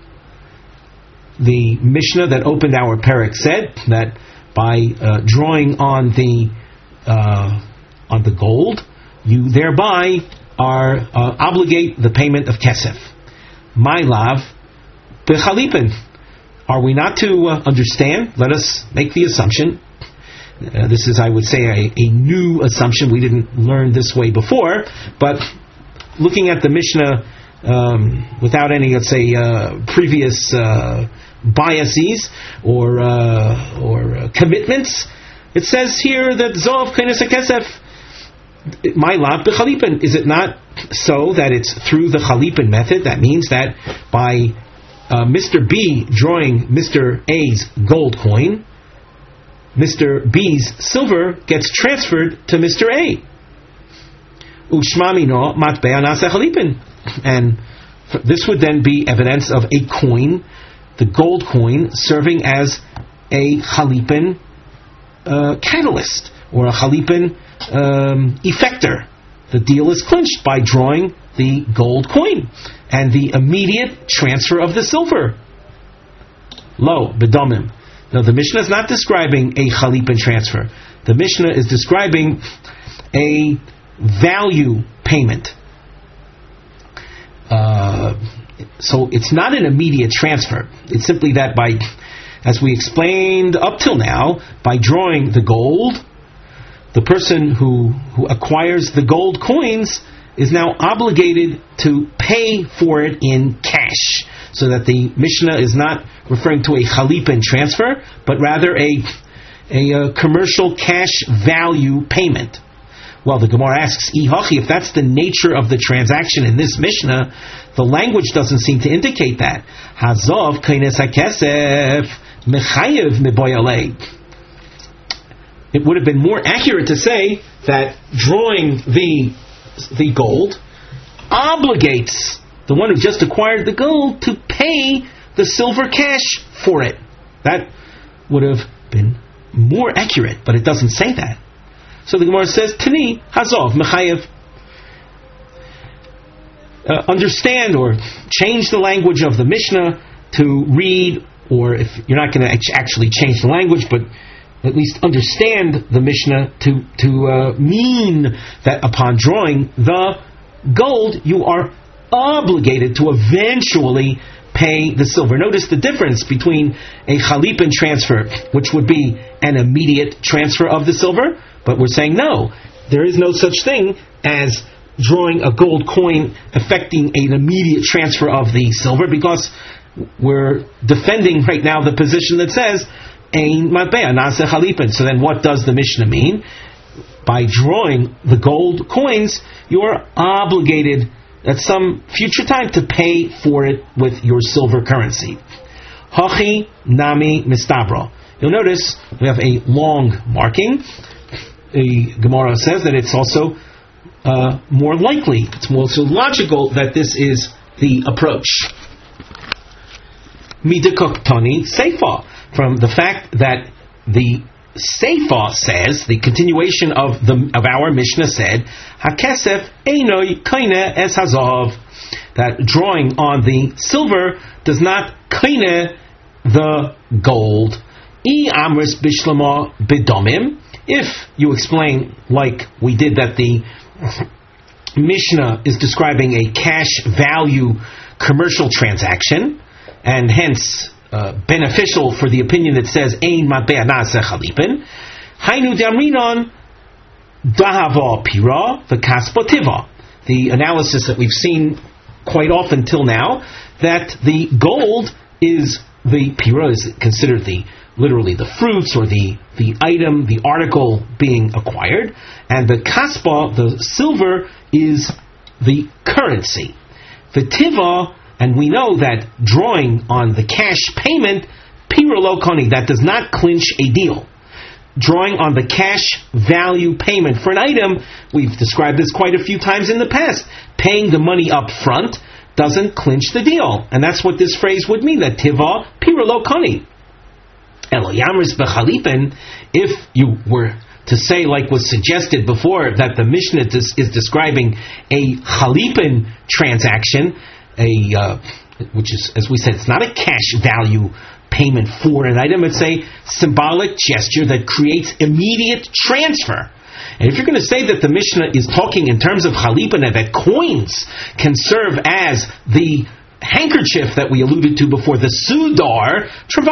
The Mishnah that opened our parak said that by uh, drawing on the uh, on the gold, you thereby are uh, obligate the payment of kesef. My lav bechalipin. Are we not to uh, understand? Let us make the assumption. Uh, this is, I would say, a, a new assumption. We didn't learn this way before, but looking at the Mishnah um, without any, let's say, uh, previous uh, biases or uh, or uh, commitments, it says here that Zov Kenes HaKesef, my lav bechalipin. Is it not so that it's through the chalipin method? That means that by Uh, Mister B drawing Mister A's gold coin, Mister B's silver gets transferred to Mister A. Ushmamino matbea nasa chalipin, and this would then be evidence of a coin, the gold coin, serving as a chalipin uh, catalyst or a chalipin um, effector. The deal is clinched by drawing the gold coin and the immediate transfer of the silver. Lo, bedomim. Now the Mishnah is not describing a chalipin transfer. The Mishnah is describing a value payment. Uh, so it's not an immediate transfer. It's simply that by, as we explained up till now, by drawing the gold, the person who, who acquires the gold coins is now obligated to pay for it in cash, so that the Mishnah is not referring to a chalipin transfer, but rather a, a, a commercial cash value payment. Well, the Gemara asks, Ihachi, if that's the nature of the transaction in this Mishnah, the language doesn't seem to indicate that. Hazov kaines hakesef mechayev miboyalei. It would have been more accurate to say that drawing the the gold obligates the one who just acquired the gold to pay the silver cash for it. That would have been more accurate, but it doesn't say that. So the Gemara says, Tani hazov mechayev. Uh, understand or change the language of the Mishnah to read, or if you're not going to actually change the language, but at least understand the Mishnah to to uh, mean that upon drawing the gold, you are obligated to eventually pay the silver. Notice the difference between a chalipin transfer, which would be an immediate transfer of the silver, but we're saying no, there is no such thing as drawing a gold coin affecting an immediate transfer of the silver, because we're defending right now the position that says ein matbea nase chalipin. So then what does the Mishnah mean? By drawing the gold coins, you are obligated at some future time to pay for it with your silver currency. Hachi nami mistabra. You'll notice we have a long marking. The Gemara says that it's also uh, more likely, it's more so logical that this is the approach. Midakoktani seifa, from the fact that the seifa says, the continuation of the of our Mishnah said, hakesef einoi kaine es hazav, that drawing on the silver does not kaine the gold. I amris bishlama bedomim. If you explain, like we did, that the Mishnah is describing a cash value commercial transaction, and hence uh, beneficial for the opinion that says ein matbea nase chalipin, hainu damrinon dahava pira v'kaspa tiva. The analysis that we've seen quite often till now, that the gold is the pira, is considered the literally the fruits or the, the item, the article being acquired, and the kaspa, the silver, is the currency. The tiva, and we know that drawing on the cash payment, pira lo koni, that does not clinch a deal. Drawing on the cash value payment for an item, we've described this quite a few times in the past. Paying the money up front doesn't clinch the deal, and that's what this phrase would mean, that tiva pira lo koni. If you were to say, like was suggested before, that the Mishnah is, is describing a chalipin transaction, a uh, which is, as we said, it's not a cash value payment for an item, it's a symbolic gesture that creates immediate transfer. And if you're going to say that the Mishnah is talking in terms of chalipin, and that coins can serve as the handkerchief that we alluded to before, the sudar,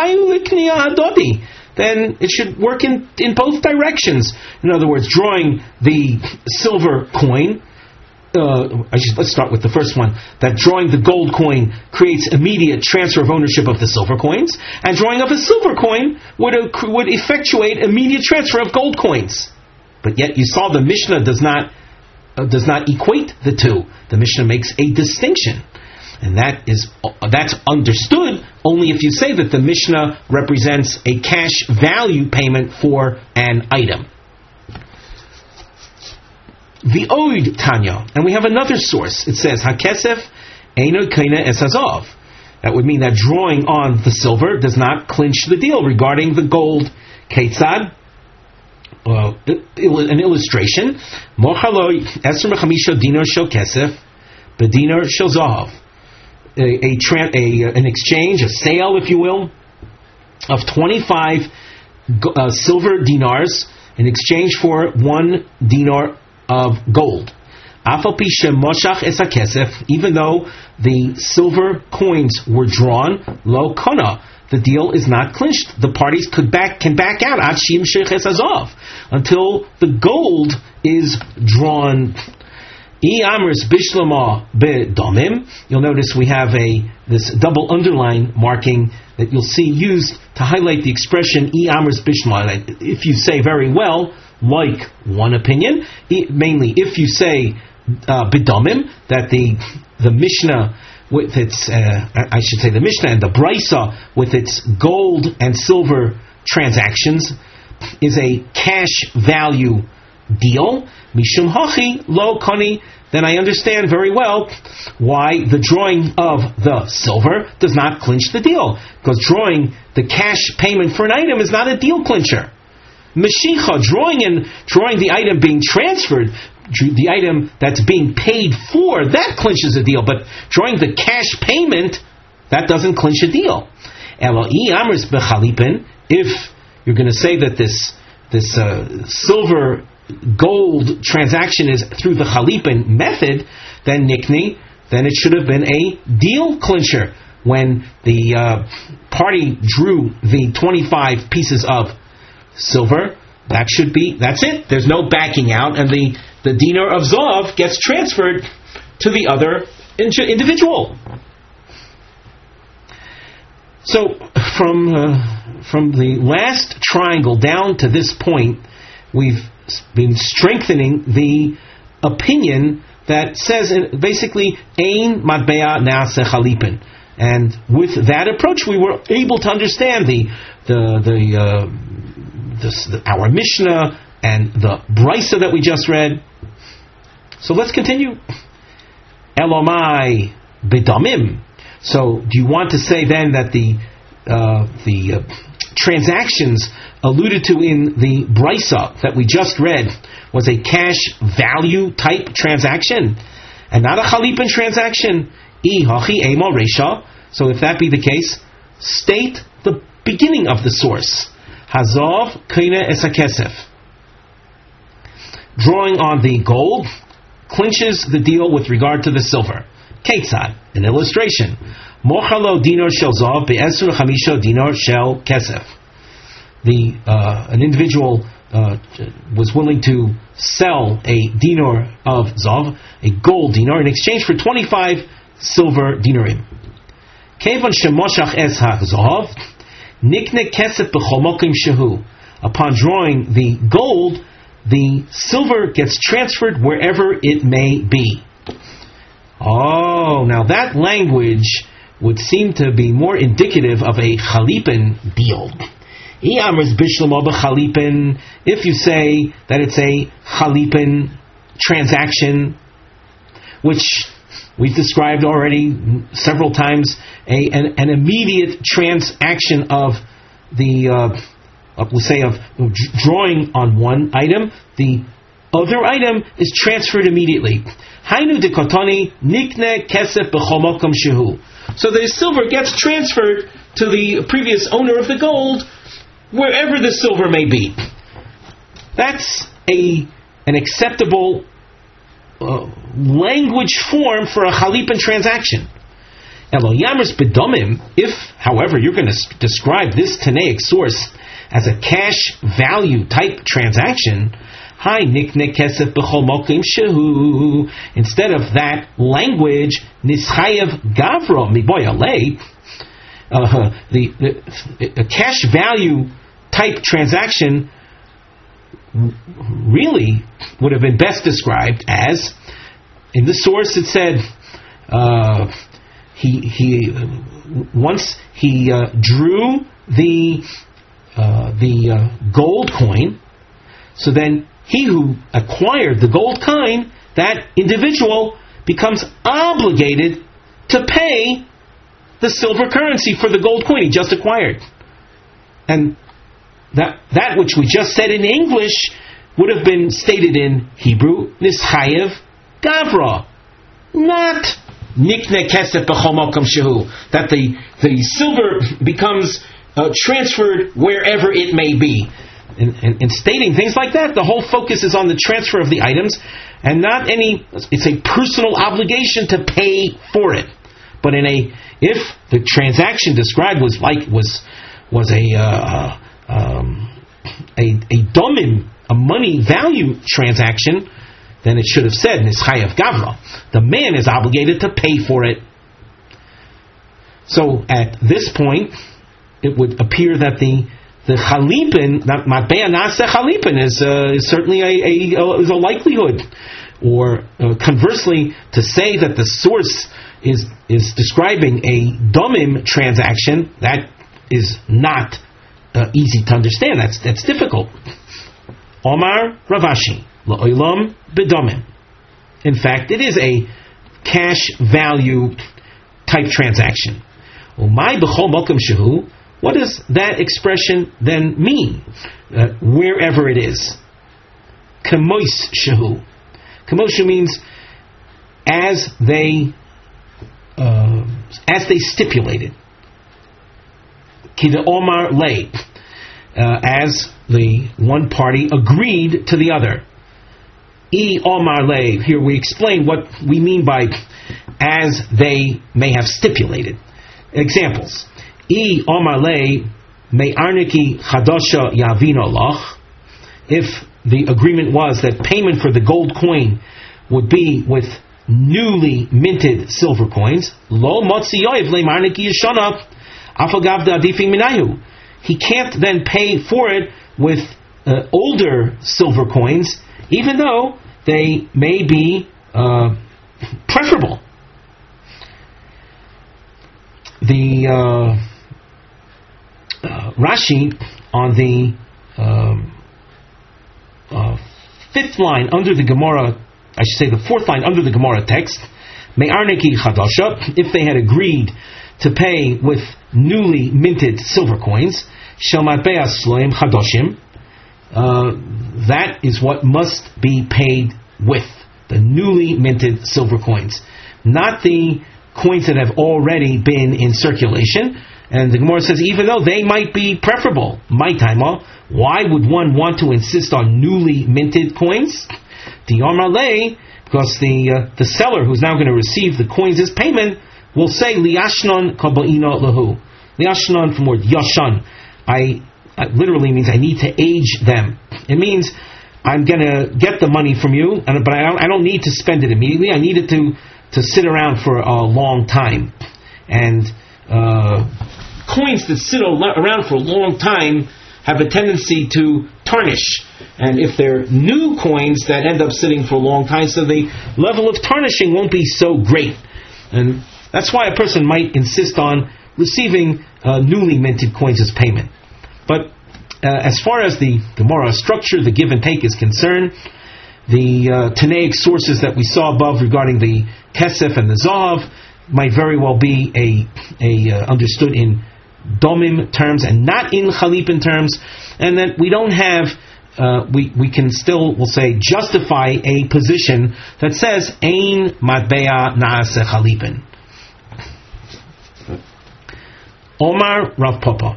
then it should work in, in both directions. In other words, drawing the silver coin, uh, I should, let's start with the first one, that drawing the gold coin creates immediate transfer of ownership of the silver coins, and drawing of a silver coin would, uh, would effectuate immediate transfer of gold coins. But yet you saw the Mishnah does not, uh, does not equate the two. The Mishnah makes a distinction. And that is that's understood only if you say that the Mishnah represents a cash value payment for an item. The Oid Tanya, and we have another source. It says Hakesef Eino Kaina Es Hazav. That would mean that drawing on the silver does not clinch the deal. Regarding the gold, Keitzad, uh, an illustration. Mochaloi Esr Mechamisha Dinar Shel Kesef Bedinar Shel Zahav. A, a, a an exchange, a sale, if you will, of twenty-five uh, silver dinars in exchange for one dinar of gold. Even though the silver coins were drawn, lo kona, the deal is not clinched. The parties could back can back out ad shim sheches azov until the gold is drawn. Amris bishlama bedomim. You'll notice we have a this double underline marking that you'll see used to highlight the expression Amris bishlama. If you say very well, like one opinion, mainly if you say uh, bedomim, that the the Mishnah with its uh, I should say the Mishnah and the Brisa with its gold and silver transactions is a cash value deal, mishum hachi lo kani, then I understand very well why the drawing of the silver does not clinch the deal. Because drawing the cash payment for an item is not a deal clincher. Meshicha, drawing and drawing the item being transferred, the item that's being paid for, that clinches a deal. But drawing the cash payment, that doesn't clinch a deal. If you're going to say that this this uh, silver gold transaction is through the chalipin method, then nikni, then it should have been a deal clincher. When the uh, party drew the twenty-five pieces of silver, that should be, that's it. There's no backing out, and the, the dinar of Zav gets transferred to the other individual. So, from uh, from the last triangle down to this point, we've been strengthening the opinion that says basically ein matbea naaseh chalipin, and with that approach, we were able to understand the the the, uh, the, the our Mishnah and the Brisa that we just read. So let's continue. Elomai bedamim. So, do you want to say then that the uh, the uh, transactions alluded to in the Brisa that we just read was a cash value type transaction and not a chalipin transaction? So if that be the case, state the beginning of the source. Hazav kaina es hakesef. Drawing on the gold clinches the deal with regard to the silver. Ketzad, an illustration. Mochalo dinar shel zav be'esur chamisha dinar shel kesef. The uh, an individual uh, was willing to sell a dinar of zav, a gold dinar, in exchange for twenty-five silver dinarim. Kevan shemoshach es hazav nikne kesef b'chol mokim shehu. Upon drawing the gold, the silver gets transferred wherever it may be. Oh, now that language would seem to be more indicative of a chalipin deal. If you say that it's a chalipin transaction, which we've described already several times, a, an, an immediate transaction of the, uh, of, we say, of drawing on one item, the other item is transferred immediately. Hainu de kotani nikne kesef b'chomokom shehu. So the silver gets transferred to the previous owner of the gold, wherever the silver may be. That's a an acceptable uh, language form for a chalipin transaction. Elo yamers bedomim. If, however, you're going to s- describe this Tanaic source as a cash value type transaction, hi nikne kesef b'chol mokim shehu. Instead of that language, nischayev gavro miboy alei. Uh, the, the a cash value type transaction really would have been best described as, in the source it said, uh, he he once he uh, drew the uh, the uh, gold coin, so then he who acquired the gold coin, that individual becomes obligated to pay the silver currency for the gold coin he just acquired. And that that which we just said in English would have been stated in Hebrew, nischayev gavra, not nikne kesef b'chol mokom shehu, that the, the silver becomes uh, transferred wherever it may be. In, in, in stating things like that, the whole focus is on the transfer of the items and not any, it's a personal obligation to pay for it. But in a if the transaction described was like was was a uh, um, a a domim, a money value transaction, then it should have said nischayev gavra. The man is obligated to pay for it. So at this point, it would appear that the the chalipin, not matbea nasa chalipin, is uh, is certainly a, a is a likelihood. Or uh, conversely, to say that the source is is describing a domim transaction, that is not uh, easy to understand. That's that's difficult. Omar Ravashi la'olam b'domim. In fact, it is a cash value type transaction. Umay b'chol mokum shehu. What does that expression then mean? Uh, wherever it is. Kamois shehu. Kamosha means as they uh, as they stipulated. Kida Omar lay, uh, as the one party agreed to the other. E Omar lay. Here we explain what we mean by as they may have stipulated. Examples. E Omar lay me arniki chadasha yavino lach. If the agreement was that payment for the gold coin would be with newly minted silver coins, lo motzi yoiv le marniki yeshana afagav da'adifing minayu. He can't then pay for it with uh, older silver coins, even though they may be uh, preferable. The uh, uh, Rashi on the um, Uh, fifth line under the Gemara, I should say the fourth line under the Gemara text, Me'arneki Chadasha, if they had agreed to pay with newly minted silver coins, Shel Matbea Sloim Chadoshim, that is what must be paid with, the newly minted silver coins, not the coins that have already been in circulation. And the Gemara says, even though they might be preferable, my time, why would one want to insist on newly minted coins? The Yarmalei, because the uh, the seller who's now going to receive the coins as payment will say, Liashnon kabaino lahu. Liashnon from word yashan. I, I literally means I need to age them. It means I'm going to get the money from you, and, but I don't, I don't need to spend it immediately. I need it to, to sit around for a long time. And uh, coins that sit around for a long time have a tendency to tarnish. And if they're new coins that end up sitting for a long time, so the level of tarnishing won't be so great. And that's why a person might insist on receiving uh, newly minted coins as payment. But uh, as far as the Gemara structure, the give and take is concerned, the uh, Tanaic sources that we saw above regarding the Kesef and the Zahav might very well be a, a uh, understood in domim terms and not in chalipin terms, and that we don't have, uh, we we can still, we'll say, justify a position that says ein matbea naase chalipin. Omar Rav Papa.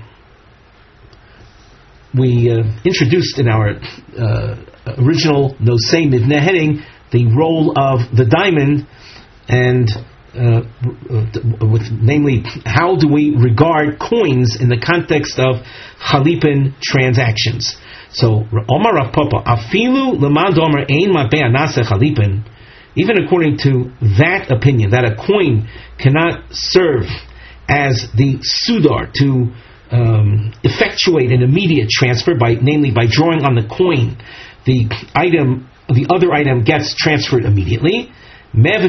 We uh, introduced in our uh, original Nosei Mivneh heading the role of the diamond, and Uh, with namely, how do we regard coins in the context of chalipin transactions? So, Omar Rav Papa, afilu lemad omer ein matbea nase chalipin, even according to that opinion, that a coin cannot serve as the sudar to um, effectuate an immediate transfer, by namely by drawing on the coin, the item, the other item gets transferred immediately. However,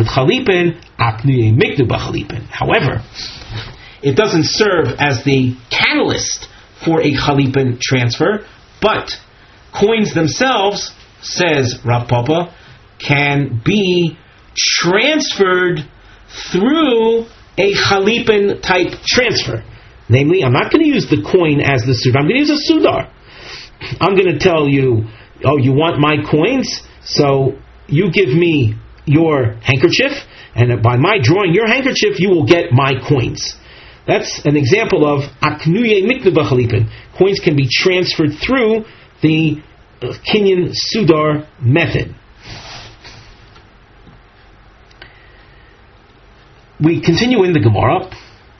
it doesn't serve as the catalyst for a chalipin transfer, but coins themselves, says Rav Papa, can be transferred through a chalipin type transfer. Namely, I'm not going to use the coin as the sudar. I'm going to use a sudar. I'm going to tell you, oh, you want my coins? So you give me your handkerchief, and by my drawing your handkerchief, you will get my coins. That's an example of aknuye miknu b'chalipin. Coins can be transferred through the uh, kinyan sudar method. we continue in the Gemara.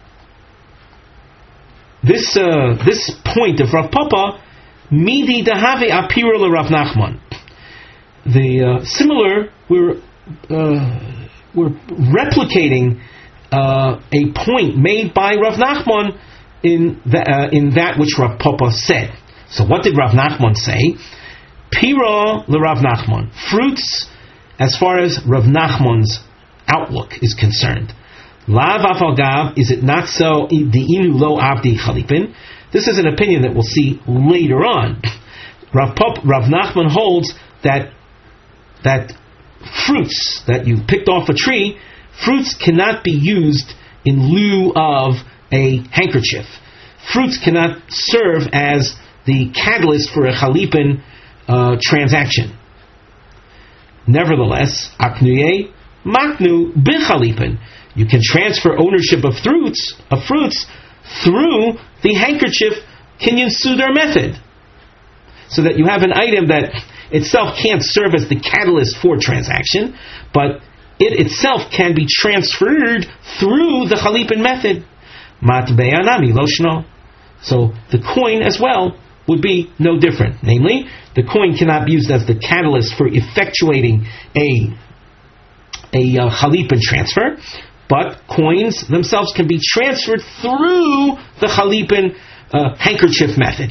This uh, this point of Rav Papa, midi dahave apiro le Rav Nachman. The uh, similar, we're uh, we're replicating uh, a point made by Rav Nachman in the, uh, in that which Rav Papa said. So what did Rav Nachman say? Pira le Rav Nachman. Fruits, as far as Rav Nachman's outlook is concerned. Lav afalgav, is it not so? De'inu lo avdi chalipin. This is an opinion that we'll see later on. Rav Pop, Rav Nachman holds that that fruits that you picked off a tree, fruits cannot be used in lieu of a handkerchief. Fruits cannot serve as the catalyst for a chalipin uh, transaction. Nevertheless, aknuye maknu b'chalipin. You can transfer ownership of fruits of fruits through the handkerchief kinyan sudar method, so that you have an item that itself can't serve as the catalyst for transaction, but it itself can be transferred through the chalipin method. Matbea nami loshno. So the coin as well would be no different. Namely, the coin cannot be used as the catalyst for effectuating a a uh, chalipin transfer, but coins themselves can be transferred through the chalipin uh, handkerchief method.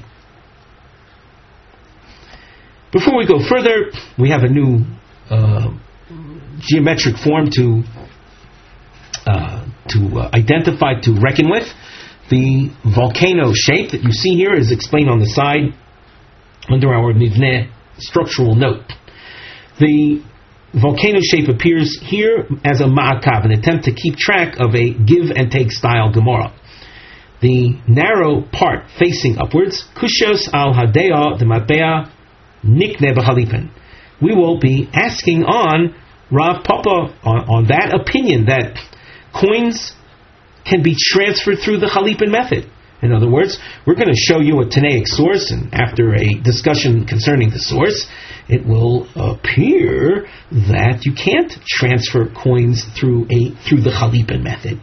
Before we go further, we have a new uh, geometric form to uh, to uh, identify, to reckon with. The volcano shape that you see here is explained on the side under our Mivneh structural note. The volcano shape appears here as a ma'akav, an attempt to keep track of a give and take style Gemara. The narrow part facing upwards, kushos al hadea de matbea nikne b'chalipin. We will be asking on Rav Papa on, on that opinion that coins can be transferred through the chalipin method. In other words, we're going to show you a Tanaic source, and after a discussion concerning the source, it will appear that you can't transfer coins through a through the chalipin method.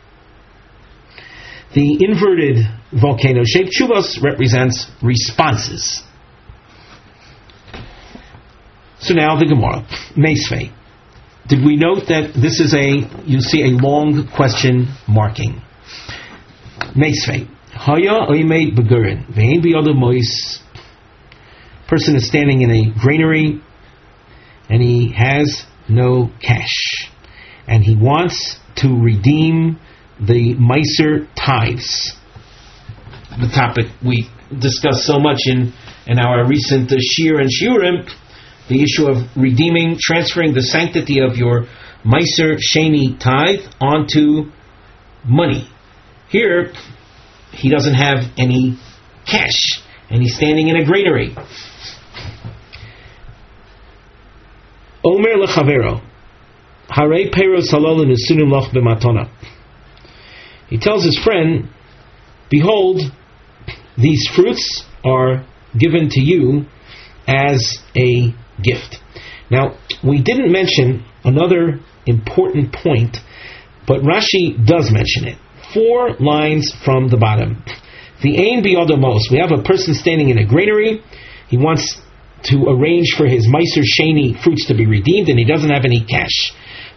The inverted volcano shape chuvos represents responses. So now the Gemara, Meisvei. Did we note that this is a, you see a long question marking. Meisvei. Haya oimei begurin. Vein biyada mois. Person is standing in a granary and he has no cash. And he wants to redeem the Meiser tithes. The topic we discussed so much in, in our recent uh, Shir and Shiurim. The issue of redeeming, transferring the sanctity of your Meiser Sheni tithe onto money. Here, he doesn't have any cash, and he's standing in a granary. Omer lechavero, harei peros halol nesunim loch b'matona. He tells his friend, behold, these fruits are given to you as a gift. Now, we didn't mention another important point, but Rashi does mention it. Four lines from the bottom. The ein biyodomos. We have a person standing in a granary. He wants to arrange for his Meiser Sheni fruits to be redeemed, and he doesn't have any cash.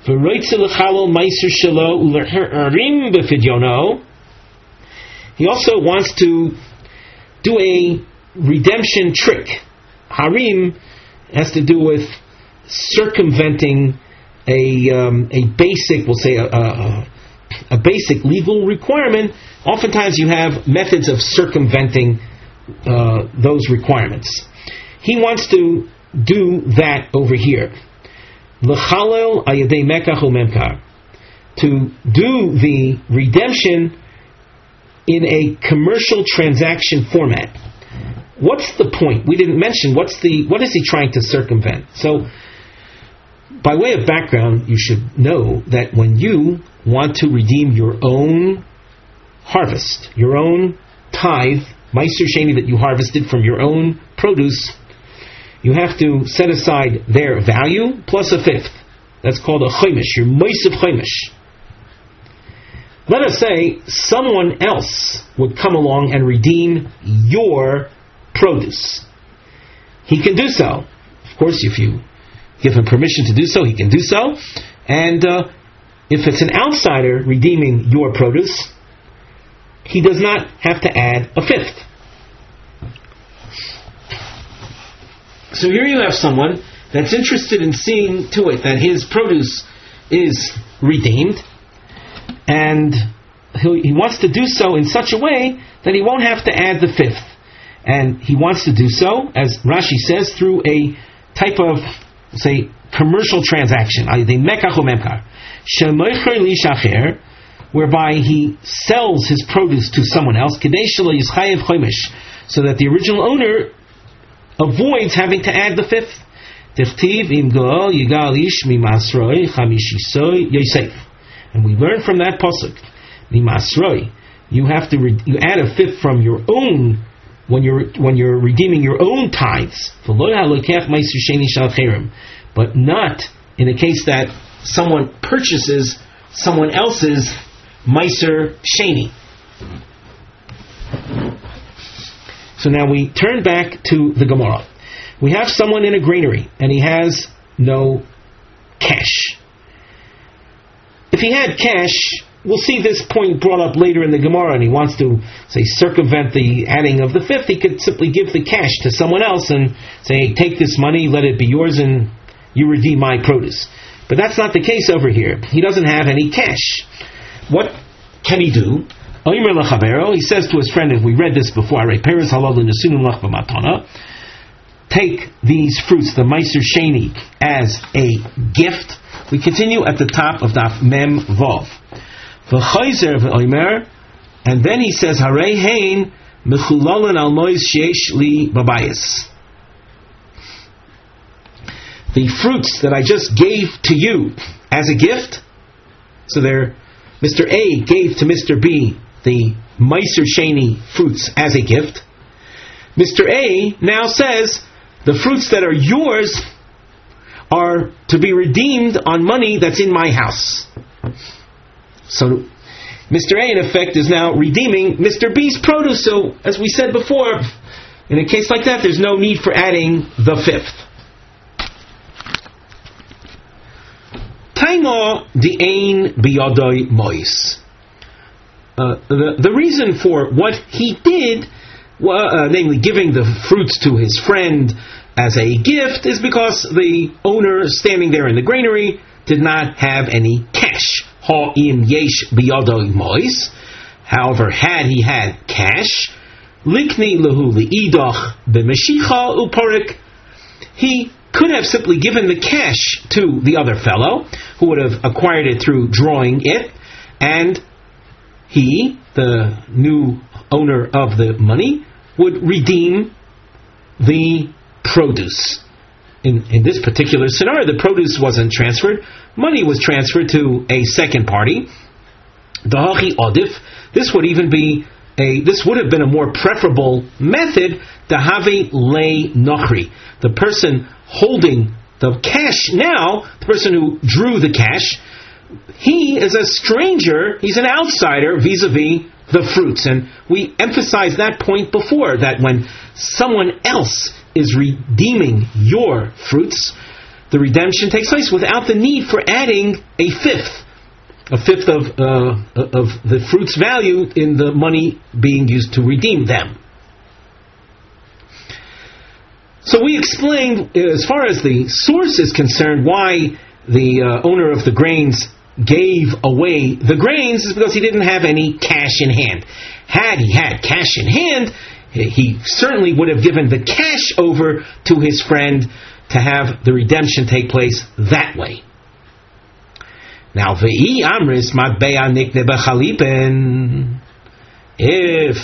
He also wants to do a redemption trick. Harim has to do with circumventing a um, a basic, we'll say a, a, a basic legal requirement. Oftentimes you have methods of circumventing uh, those requirements. He wants to do that over here. L'chalel ayadei mekach u'memkar, to do the redemption in a commercial transaction format. What's the point? We didn't mention what's the what is he trying to circumvent. So, by way of background, you should know that when you want to redeem your own harvest, your own tithe, Meiser Sheni that you harvested from your own produce, you have to set aside their value plus a fifth. That's called a chaimish, your moisef chaimish. let us say someone else would come along and redeem your produce. He can do so. Of course, if you give him permission to do so, he can do so. And uh, if it's an outsider redeeming your produce, he does not have to add a fifth. So here you have someone that's interested in seeing to it that his produce is redeemed, and he, he wants to do so in such a way that he won't have to add the fifth. And he wants to do so, as Rashi says, through a type of, say, commercial transaction, whereby he sells his produce to someone else, so that the original owner avoids having to add the fifth. And we learn from that pasuk, you have to re- you add a fifth from your own when you're when you're redeeming your own tithes, but not in the case that someone purchases someone else's meiser sheni. So now we turn back to the Gemara. We have someone in a granary, and he has no cash. If he had cash, we'll see this point brought up later in the Gemara, and he wants to, say, circumvent the adding of the fifth, he could simply give the cash to someone else and say, hey, take this money, let it be yours, and you redeem my produce. But that's not the case over here. He doesn't have any cash. What can he do? He says to his friend, if we read this before, take these fruits, the Meiser Sheni, as a gift. We continue at the top of Daf Mem Vav. And then he says, Harei hein mechulalan al mois sheesh li babayis. The fruits that I just gave to you as a gift, so there, Mister A gave to Mister B the Meiser Sheni fruits as a gift. Mister A now says, the fruits that are yours are to be redeemed on money that's in my house. So Mister A, in effect, is now redeeming Mister B's produce. So, as we said before, in a case like that, there's no need for adding the fifth. Taima di'ein biyadoi mois. Uh, the, the reason for what he did, well, uh, namely giving the fruits to his friend as a gift, is because the owner standing there in the granary did not have any cash. Ha'im yesh biyadoi mois. However, had he had cash, likni lehu li'idach b'meshicha uparik, he could have simply given the cash to the other fellow, who would have acquired it through drawing it, and he, the new owner of the money, would redeem the produce. In, in this particular scenario, the produce wasn't transferred. Money was transferred to a second party. Dahachi odif. This would even be a. This would have been a more preferable method. Dahavi lei nochri. The person holding the cash now, the person who drew the cash, he is a stranger. He's an outsider vis-a-vis the fruits, and we emphasized that point before, that when someone else is redeeming your fruits, the redemption takes place without the need for adding a fifth, a fifth of uh, of the fruit's value in the money being used to redeem them. So we explained, as far as the source is concerned, why the uh, owner of the grains gave away the grains is because he didn't have any cash in hand. Had he had cash in hand, he certainly would have given the cash over to his friend to have the redemption take place that way. Now, ve'i amris matbea nikne b'chalipen. If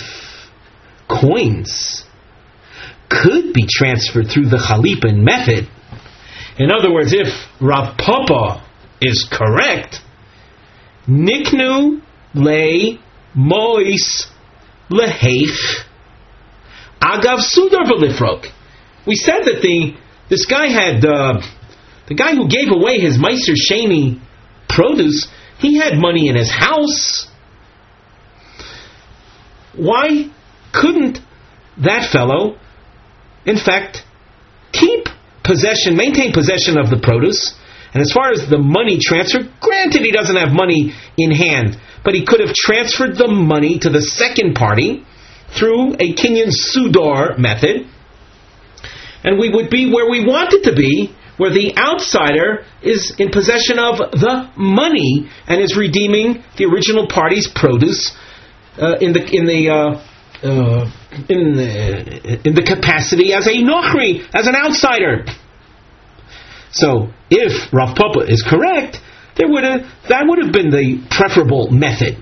coins could be transferred through the chalipen method, in other words, if Rav Papa is correct, niknu le mois leheich agav sudar v'lifrok. We said that the this guy had uh, the guy who gave away his Meiser Sheni produce. He had money in his house. why couldn't that fellow, in fact, keep possession, maintain possession of the produce? And as far as the money transfer, granted he doesn't have money in hand, but he could have transferred the money to the second party through a Kinyan Sudar method, and we would be where we wanted to be, where the outsider is in possession of the money and is redeeming the original party's produce uh, in the in the uh, uh, in the in the capacity as a nochri, as an outsider. So, if Rav Papa is correct, there would have that would have been the preferable method.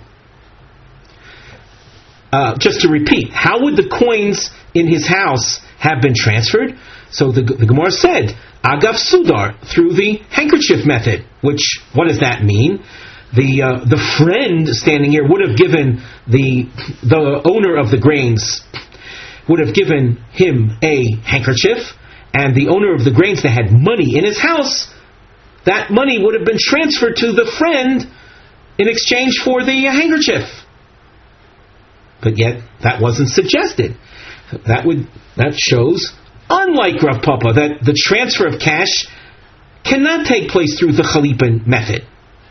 Uh, just to repeat, how would the coins in his house have been transferred? So the, the Gemara said, Agav Sudar, through the handkerchief method. Which, what does that mean? The uh, the friend standing here would have given the the owner of the grains would have given him a handkerchief, and the owner of the grains that had money in his house, that money would have been transferred to the friend in exchange for the handkerchief. But yet, that wasn't suggested. That would that shows, unlike Rav Papa, that the transfer of cash cannot take place through the Chalipin method.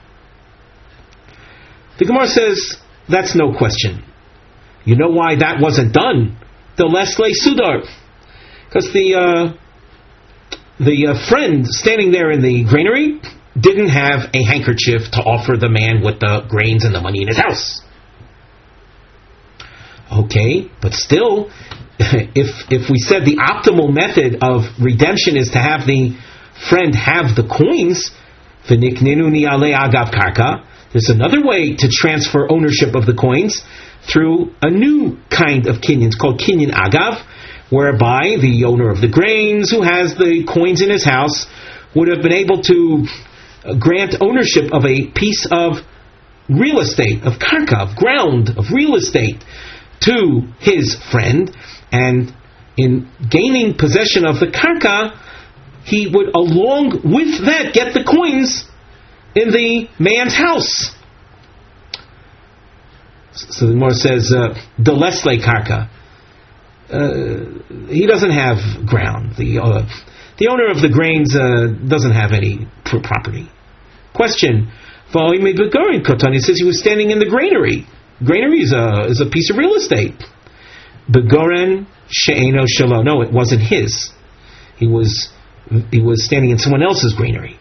The Gemara says, that's no question. You know why that wasn't done? The Lesle Sudar. Because the uh, the uh, friend standing there in the granary didn't have a handkerchief to offer the man with the grains and the money in his house. Okay, but still, if if we said the optimal method of redemption is to have the friend have the coins, there's another way to transfer ownership of the coins through a new kind of kinyan called kinyan agav, whereby the owner of the grains who has the coins in his house would have been able to grant ownership of a piece of real estate, of karka, of ground, of real estate, to his friend, and in gaining possession of the karka, he would, along with that, get the coins in the man's house. So the Gemara says, the lesle karka. Uh, he doesn't have ground. The uh, the owner of the grains uh, doesn't have any pr- property. Question: He says he was standing in the granary. Granary is a is a piece of real estate. Begoren she'eno shelo. No, it wasn't his. He was he was standing in someone else's granary.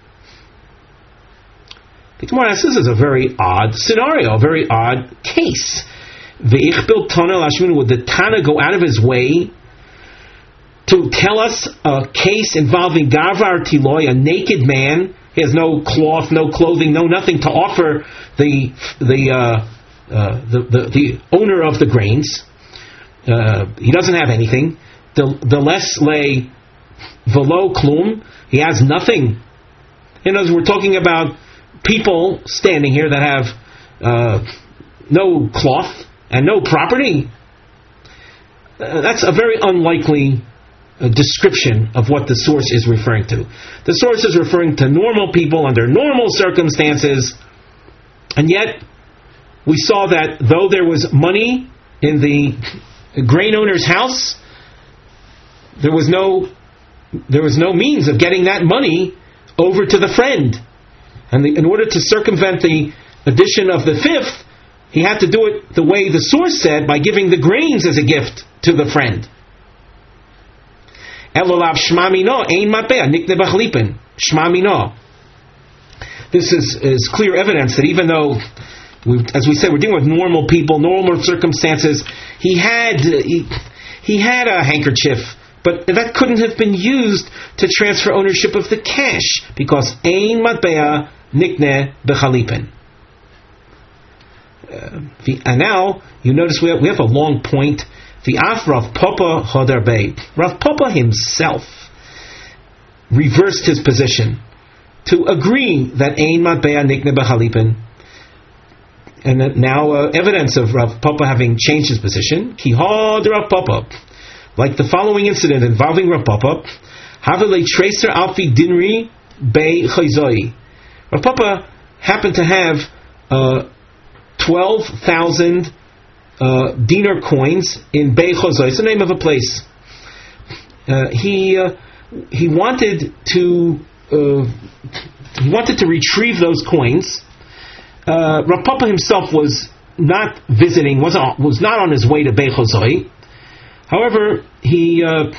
The Gemara says this is a very odd scenario, a very odd case. Ve'ich Tana Lashmin, would the Tana go out of his way to tell us a case involving Gavar Tiloy, a naked man? He has no cloth, no clothing, no nothing to offer the the uh, uh, the, the the owner of the grains. Uh, he doesn't have anything. The the less lay velo klum. He has nothing. You know, we're talking about people standing here that have uh, no cloth and no property. Uh, that's a very unlikely uh, description of what the source is referring to. The source is referring to normal people under normal circumstances, and yet we saw that though there was money in the grain owner's house, there was no there was no means of getting that money over to the friend. And the, in order to circumvent the addition of the fifth, he had to do it the way the source said, by giving the grains as a gift to the friend. This is, is clear evidence that even though, we, as we said, we're dealing with normal people, normal circumstances, he had he, he had a handkerchief, but that couldn't have been used to transfer ownership of the cash, because ein matbea nikne bechalipin. Uh, and now, you notice we have, we have a long point. The Af Rav Papa Hodar Bey. Rav Papa himself reversed his position to agree that Ein Matbea Nikne B'Chalipin. And that now uh, evidence of Rav Papa having changed his position. Ki Hod Rav Papa. Like the following incident involving Rav Papa. Havele Tracer Alfi Dinri Bey Chayzoi. Rav Papa happened to have uh, twelve thousand uh, dinar coins in Bei Chozai. It's the name of a place. Uh, he uh, he wanted to uh, he wanted to retrieve those coins. Uh, Rav Papa himself was not visiting, was on, was not on his way to Bei Chozai. However, he uh,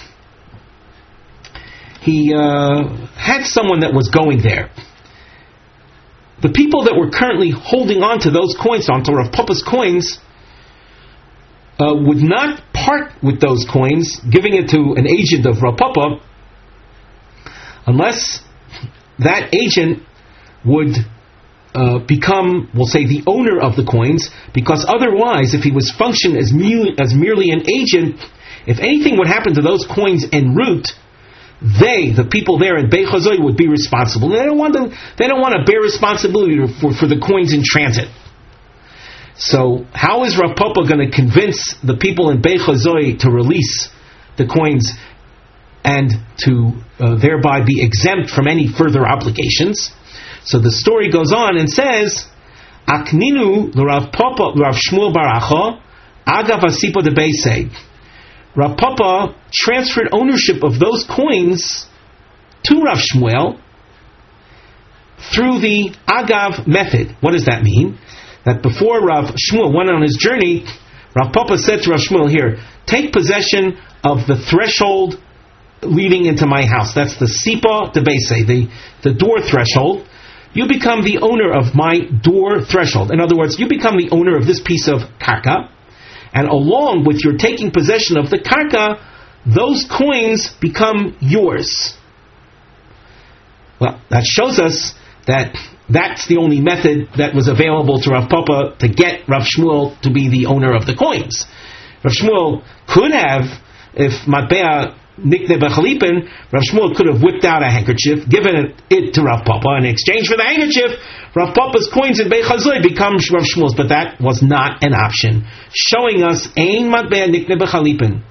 he uh, had someone that was going there. The people that were currently holding on to those coins, onto Rav Papa's coins, uh, would not part with those coins, giving it to an agent of Rav Papa, unless that agent would uh, become, we'll say, the owner of the coins, because otherwise, if he was functioning as, me- as merely an agent, if anything would happen to those coins en route, they, the people there in Bei Chozai, would be responsible. They don't want to. They don't want to bear responsibility for, for the coins in transit. So, how is Rav Papa going to convince the people in Bei Chozai to release the coins and to uh, thereby be exempt from any further obligations? So the story goes on and says, "Akninu l'Rav Papa l'Rav Shmuel bar Acha agav asipa de Beisei." Rav Papa transferred ownership of those coins to Rav Shmuel through the Agav method. What does that mean? That before Rav Shmuel went on his journey, Rav Papa said to Rav Shmuel, here, take possession of the threshold leading into my house. That's the Sipa de Beisei, the, the door threshold. You become the owner of my door threshold. In other words, you become the owner of this piece of karka. And along with your taking possession of the karka, those coins become yours. Well, that shows us that that's the only method that was available to Rav Papa to get Rav Shmuel to be the owner of the coins. Rav Shmuel could have, if Matbea Nikne Bechalipin, Rav Shmuel could have whipped out a handkerchief, given it, it to Rav Papa. In exchange for the handkerchief, Rav Papa's coins in Bei Chozai become Rav Shmuel's, but that was not an option. Showing us, Ein Matbea Nikne Bechalipin.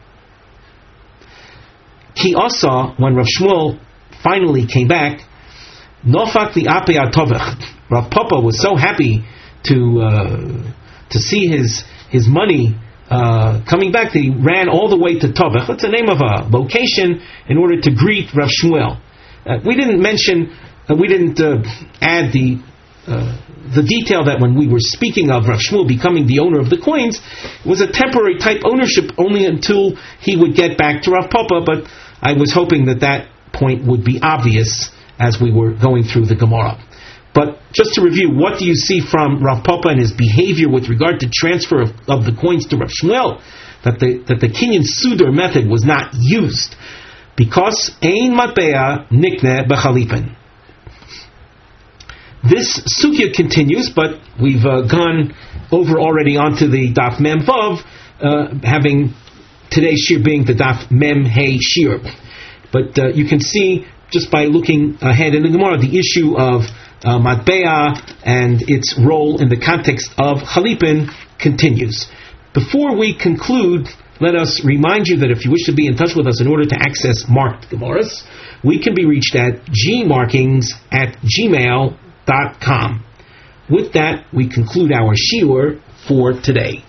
Ki Asa, when Rav Shmuel finally came back, Nofak the Ape Atovech. Rav Papa was so happy to uh, to see his his money Uh, coming back, he ran all the way to Tovech. That's the name of a location in order to greet Rav Shmuel. Uh, we didn't mention, uh, we didn't uh, add the uh, the detail that when we were speaking of Rav Shmuel becoming the owner of the coins, it was a temporary type ownership only until he would get back to Rav Papa. But I was hoping that that point would be obvious as we were going through the Gemara. But just to review, what do you see from Rav Papa and his behavior with regard to transfer of, of the coins to Rav Shmuel? That the that the Kinyan Sudar method was not used because Ein Matbea Nikne Bechalipin. This sugya continues, but we've uh, gone over already onto the Daf Mem Vav, uh, having today's shir being the Daf Mem Hey shir. But uh, you can see just by looking ahead in the Gemara the issue of Uh, Matbea and its role in the context of Chalipin continues. Before we conclude, let us remind you that if you wish to be in touch with us in order to access marked Gemaras, we can be reached at gmarkings at gmail dot com. With that, we conclude our shiur for today.